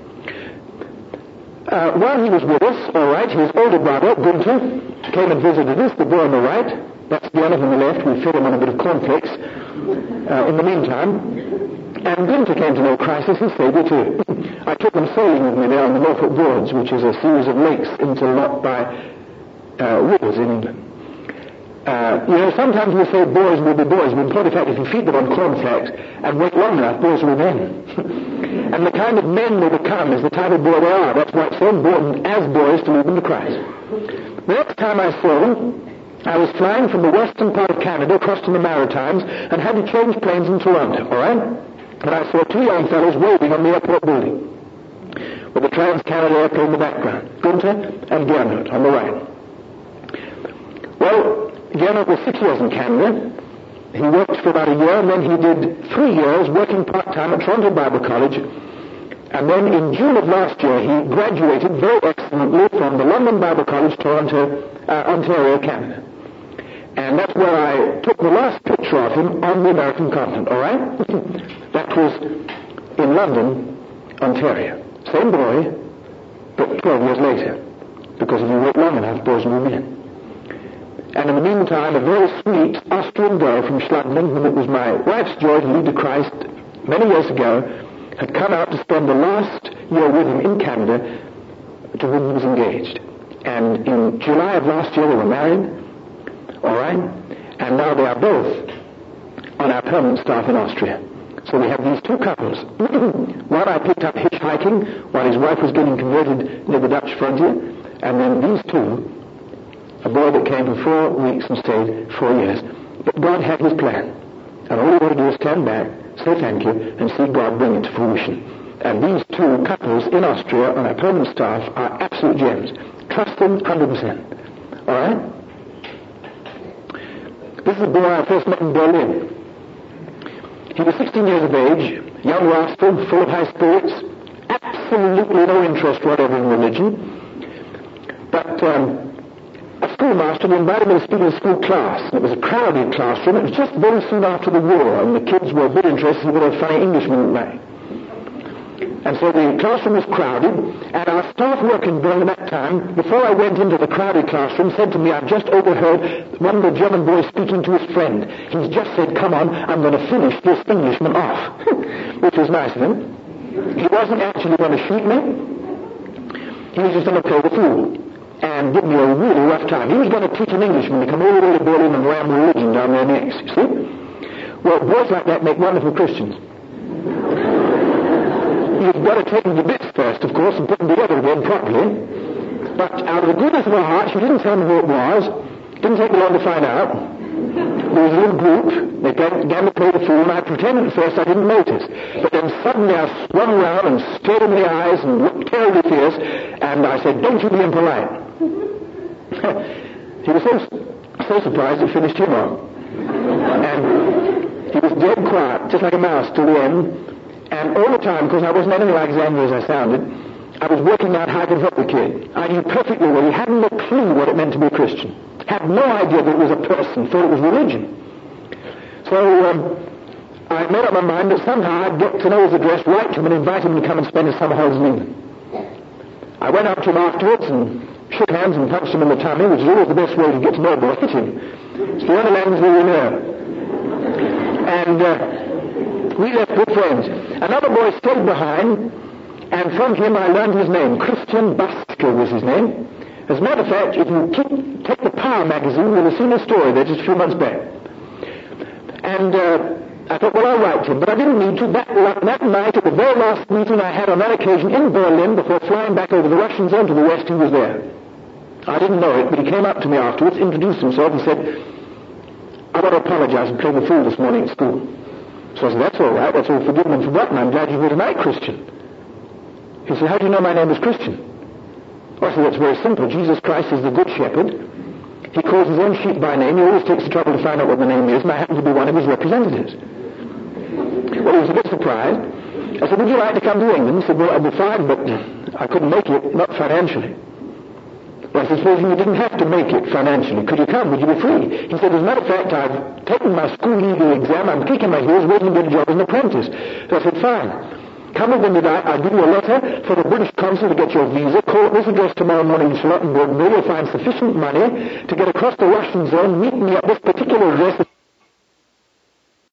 While he was with us, all right, his older brother, Gunther, came and visited us, the boy on the right. That's Gernot on the left. We fed him on a bit of cornflakes in the meantime. And Gunther came to know Christ as his Savior too. I took them sailing with me there on the Norfolk Broads, which is a series of lakes interlocked by rivers in England. Sometimes we say boys will be boys, but in point of fact, if you feed them on cornflakes and wait long enough, boys will be men. And the kind of men they become is the type of boy they are. That's why it's so important as boys to lead them to Christ. The next time I saw them, I was flying from the western part of Canada across to the Maritimes and had to change planes in Toronto, all right? And I saw 2 young fellows waving on the airport building with the Trans-Canada airplane in the background, Gunther and Gernot on the right. Well, Gernot was 6 years in Canada. He worked for about a year, and then he did 3 years working part-time at Toronto Bible College. And then in June of last year, he graduated very excellently from the London Bible College, Toronto, Ontario, Canada. And that's where I took the last picture of him on the American continent, all right? That was in London, Ontario. Same boy, but 12 years later. Because if you wait long enough, boys will be in. And in the meantime, a very sweet Austrian girl from Schladming, whom it was my wife's joy to lead to Christ many years ago, had come out to spend the last year with him in Canada, to whom he was engaged. And in July of last year, they were married. All right? And now they are both on our permanent staff in Austria. So we have these two couples. One I picked up hitchhiking while his wife was getting converted near the Dutch frontier. And then these two, a boy that came for 4 weeks and stayed 4 years. But God had his plan. And all we want to do is stand back, say thank you, and see God bring it to fruition. And these two couples in Austria on our permanent staff are absolute gems. Trust them 100%. All right? This is a boy I first met in Berlin. He was 16 years of age, young rascal, full of high spirits, absolutely no interest whatever in religion. But a schoolmaster invited me to speak in a school class. It was a crowded classroom. It was just very soon after the war, and the kids were a bit interested in what a funny Englishman like. And so the classroom was crowded, and our staff working during that time, before I went into the crowded classroom, said to me, I've just overheard one of the German boys speaking to his friend. He's just said, come on, I'm going to finish this Englishman off. Which was nice of him. He wasn't actually going to shoot me. He was just going to play the fool and give me a really rough time. He was going to teach an Englishman to come all the way to Berlin and ram religion down their necks, you see? Well, boys like that make wonderful Christians. You've got to take them to bits first, of course, and put them together again properly. But out of the goodness of her heart, she didn't tell me who it was. Didn't take me long to find out. There was a little group. They began to play the fool, and I pretended at first I didn't notice. But then suddenly I swung around and stared him in the eyes and looked terribly fierce, and I said, "Don't you be impolite." He was so surprised it finished him off. And he was dead quiet, just like a mouse, till the end. And all the time, because I wasn't anything like as angry as I sounded, I was working out how I could help the kid. I knew perfectly well he hadn't a clue what it meant to be a Christian. Had no idea that it was a person, thought it was religion. So I made up my mind that somehow I'd get to know his address, write to him, and invite him to come and spend his summer holidays in England. I went up to him afterwards and shook hands and punched him in the tummy, which is always the best way to get to know a boy. Hit him. It's the only language we know. And we left good friends. Another boy stayed behind, and from him I learned his name. Christian Basker was his name. As a matter of fact, if you take the Power magazine, you'll have seen a story there just a few months back. And I thought, well, I'll write to him, but I didn't need to. That night, at the very last meeting I had on that occasion in Berlin, before flying back over the Russian zone to the west, he was there. I didn't know it, but he came up to me afterwards, introduced himself, and said, "I want to apologize for playing the fool this morning at school." So I said, "That's all right, that's all forgiven and forgotten. I'm glad you were tonight, Christian." He said, "How do you know my name is Christian?" Well, I said, "That's very simple. Jesus Christ is the Good Shepherd. He calls his own sheep by name. He always takes the trouble to find out what the name is, and I happen to be one of his representatives." Well, he was a bit surprised. I said, "Would you like to come to England?" He said, "Well, I'd be fine, but I couldn't make it, not financially." Well, I said, "Supposing you didn't have to make it financially, could you come? Would you be free?" He said, "As a matter of fact, I've taken my school legal exam. I'm kicking my heels, waiting to get a job as an apprentice." So I said, "Fine. Come with me tonight. I'll give you a letter for the British consul to get your visa. Call at this address tomorrow morning in Charlottenburg. You'll find sufficient money to get across the Russian zone. Meet me at this particular address."